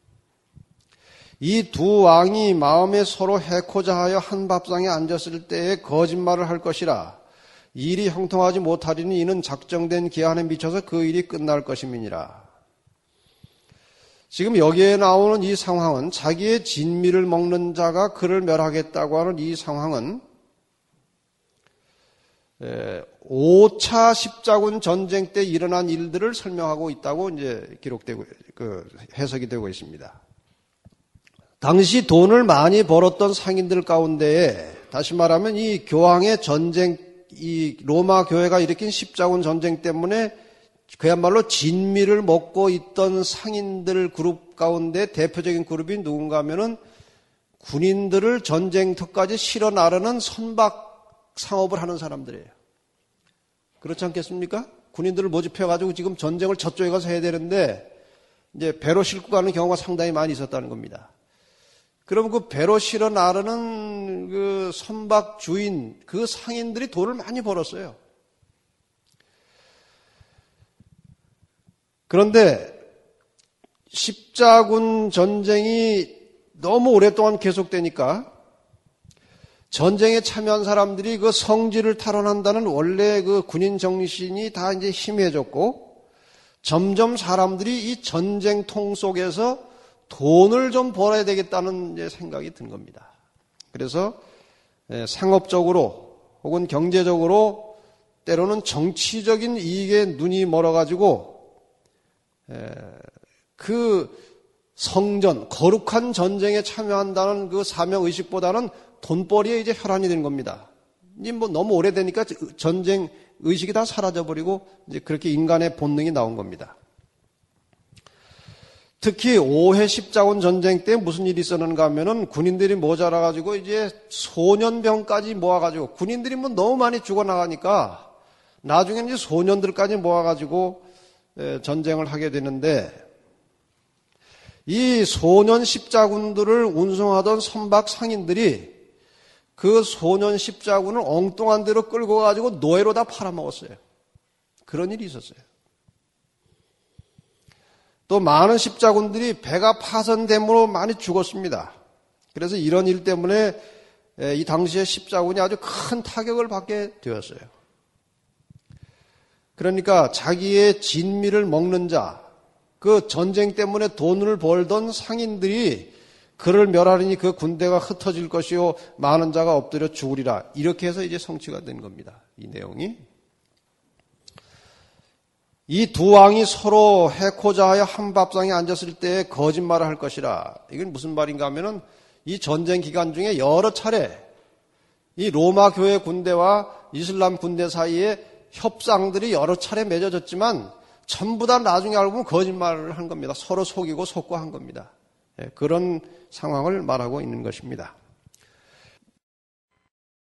이 두 왕이 마음에 서로 해코자 하여 한 밥상에 앉았을 때에 거짓말을 할 것이라. 일이 형통하지 못하리니 이는 작정된 기한에 미쳐서 그 일이 끝날 것임이니라. 지금 여기에 나오는 이 상황은 자기의 진미를 먹는 자가 그를 멸하겠다고 하는 이 상황은 오 차 십자군 전쟁 때 일어난 일들을 설명하고 있다고 이제 기록되고, 그, 해석이 되고 있습니다. 당시 돈을 많이 벌었던 상인들 가운데에 다시 말하면 이 교황의 전쟁, 이 로마 교회가 일으킨 십자군 전쟁 때문에 그야말로 진미를 먹고 있던 상인들 그룹 가운데 대표적인 그룹이 누군가 하면은 군인들을 전쟁터까지 실어 나르는 선박 상업을 하는 사람들이에요. 그렇지 않겠습니까? 군인들을 모집해가지고 지금 전쟁을 저쪽에 가서 해야 되는데 이제 배로 싣고 가는 경우가 상당히 많이 있었다는 겁니다. 그럼 그 배로 실어 나르는 그 선박 주인, 그 상인들이 돈을 많이 벌었어요. 그런데 십자군 전쟁이 너무 오랫동안 계속되니까 전쟁에 참여한 사람들이 그 성질을 탈환한다는 원래 그 군인 정신이 다 이제 희미해졌고 점점 사람들이 이 전쟁통 속에서 돈을 좀 벌어야 되겠다는 이제 생각이 든 겁니다. 그래서 상업적으로 혹은 경제적으로 때로는 정치적인 이익에 눈이 멀어가지고 그 성전, 거룩한 전쟁에 참여한다는 그 사명의식보다는 돈벌이에 이제 혈안이 된 겁니다. 이 뭐 너무 오래되니까 전쟁 의식이 다 사라져버리고 이제 그렇게 인간의 본능이 나온 겁니다. 특히 오해 십자군 전쟁 때 무슨 일이 있었는가 하면은 군인들이 모자라가지고 이제 소년병까지 모아가지고 군인들이 뭐 너무 많이 죽어나가니까 나중에는 이제 소년들까지 모아가지고 전쟁을 하게 되는데 이 소년 십자군들을 운송하던 선박 상인들이 그 소년 십자군을 엉뚱한 데로 끌고 가지고 노예로 다 팔아먹었어요. 그런 일이 있었어요. 또 많은 십자군들이 배가 파손됨으로 많이 죽었습니다. 그래서 이런 일 때문에 이 당시에 십자군이 아주 큰 타격을 받게 되었어요. 그러니까 자기의 진미를 먹는 자, 그 전쟁 때문에 돈을 벌던 상인들이 그를 멸하리니 그 군대가 흩어질 것이요 많은 자가 엎드려 죽으리라. 이렇게 해서 이제 성취가 된 겁니다. 이 내용이. 이 두 왕이 서로 해코자 하여 한 밥상에 앉았을 때 거짓말을 할 것이라. 이건 무슨 말인가 하면은 이 전쟁 기간 중에 여러 차례 이 로마 교회 군대와 이슬람 군대 사이에 협상들이 여러 차례 맺어졌지만 전부 다 나중에 알고 보면 거짓말을 한 겁니다. 서로 속이고 속고한 겁니다. 그런 상황을 말하고 있는 것입니다.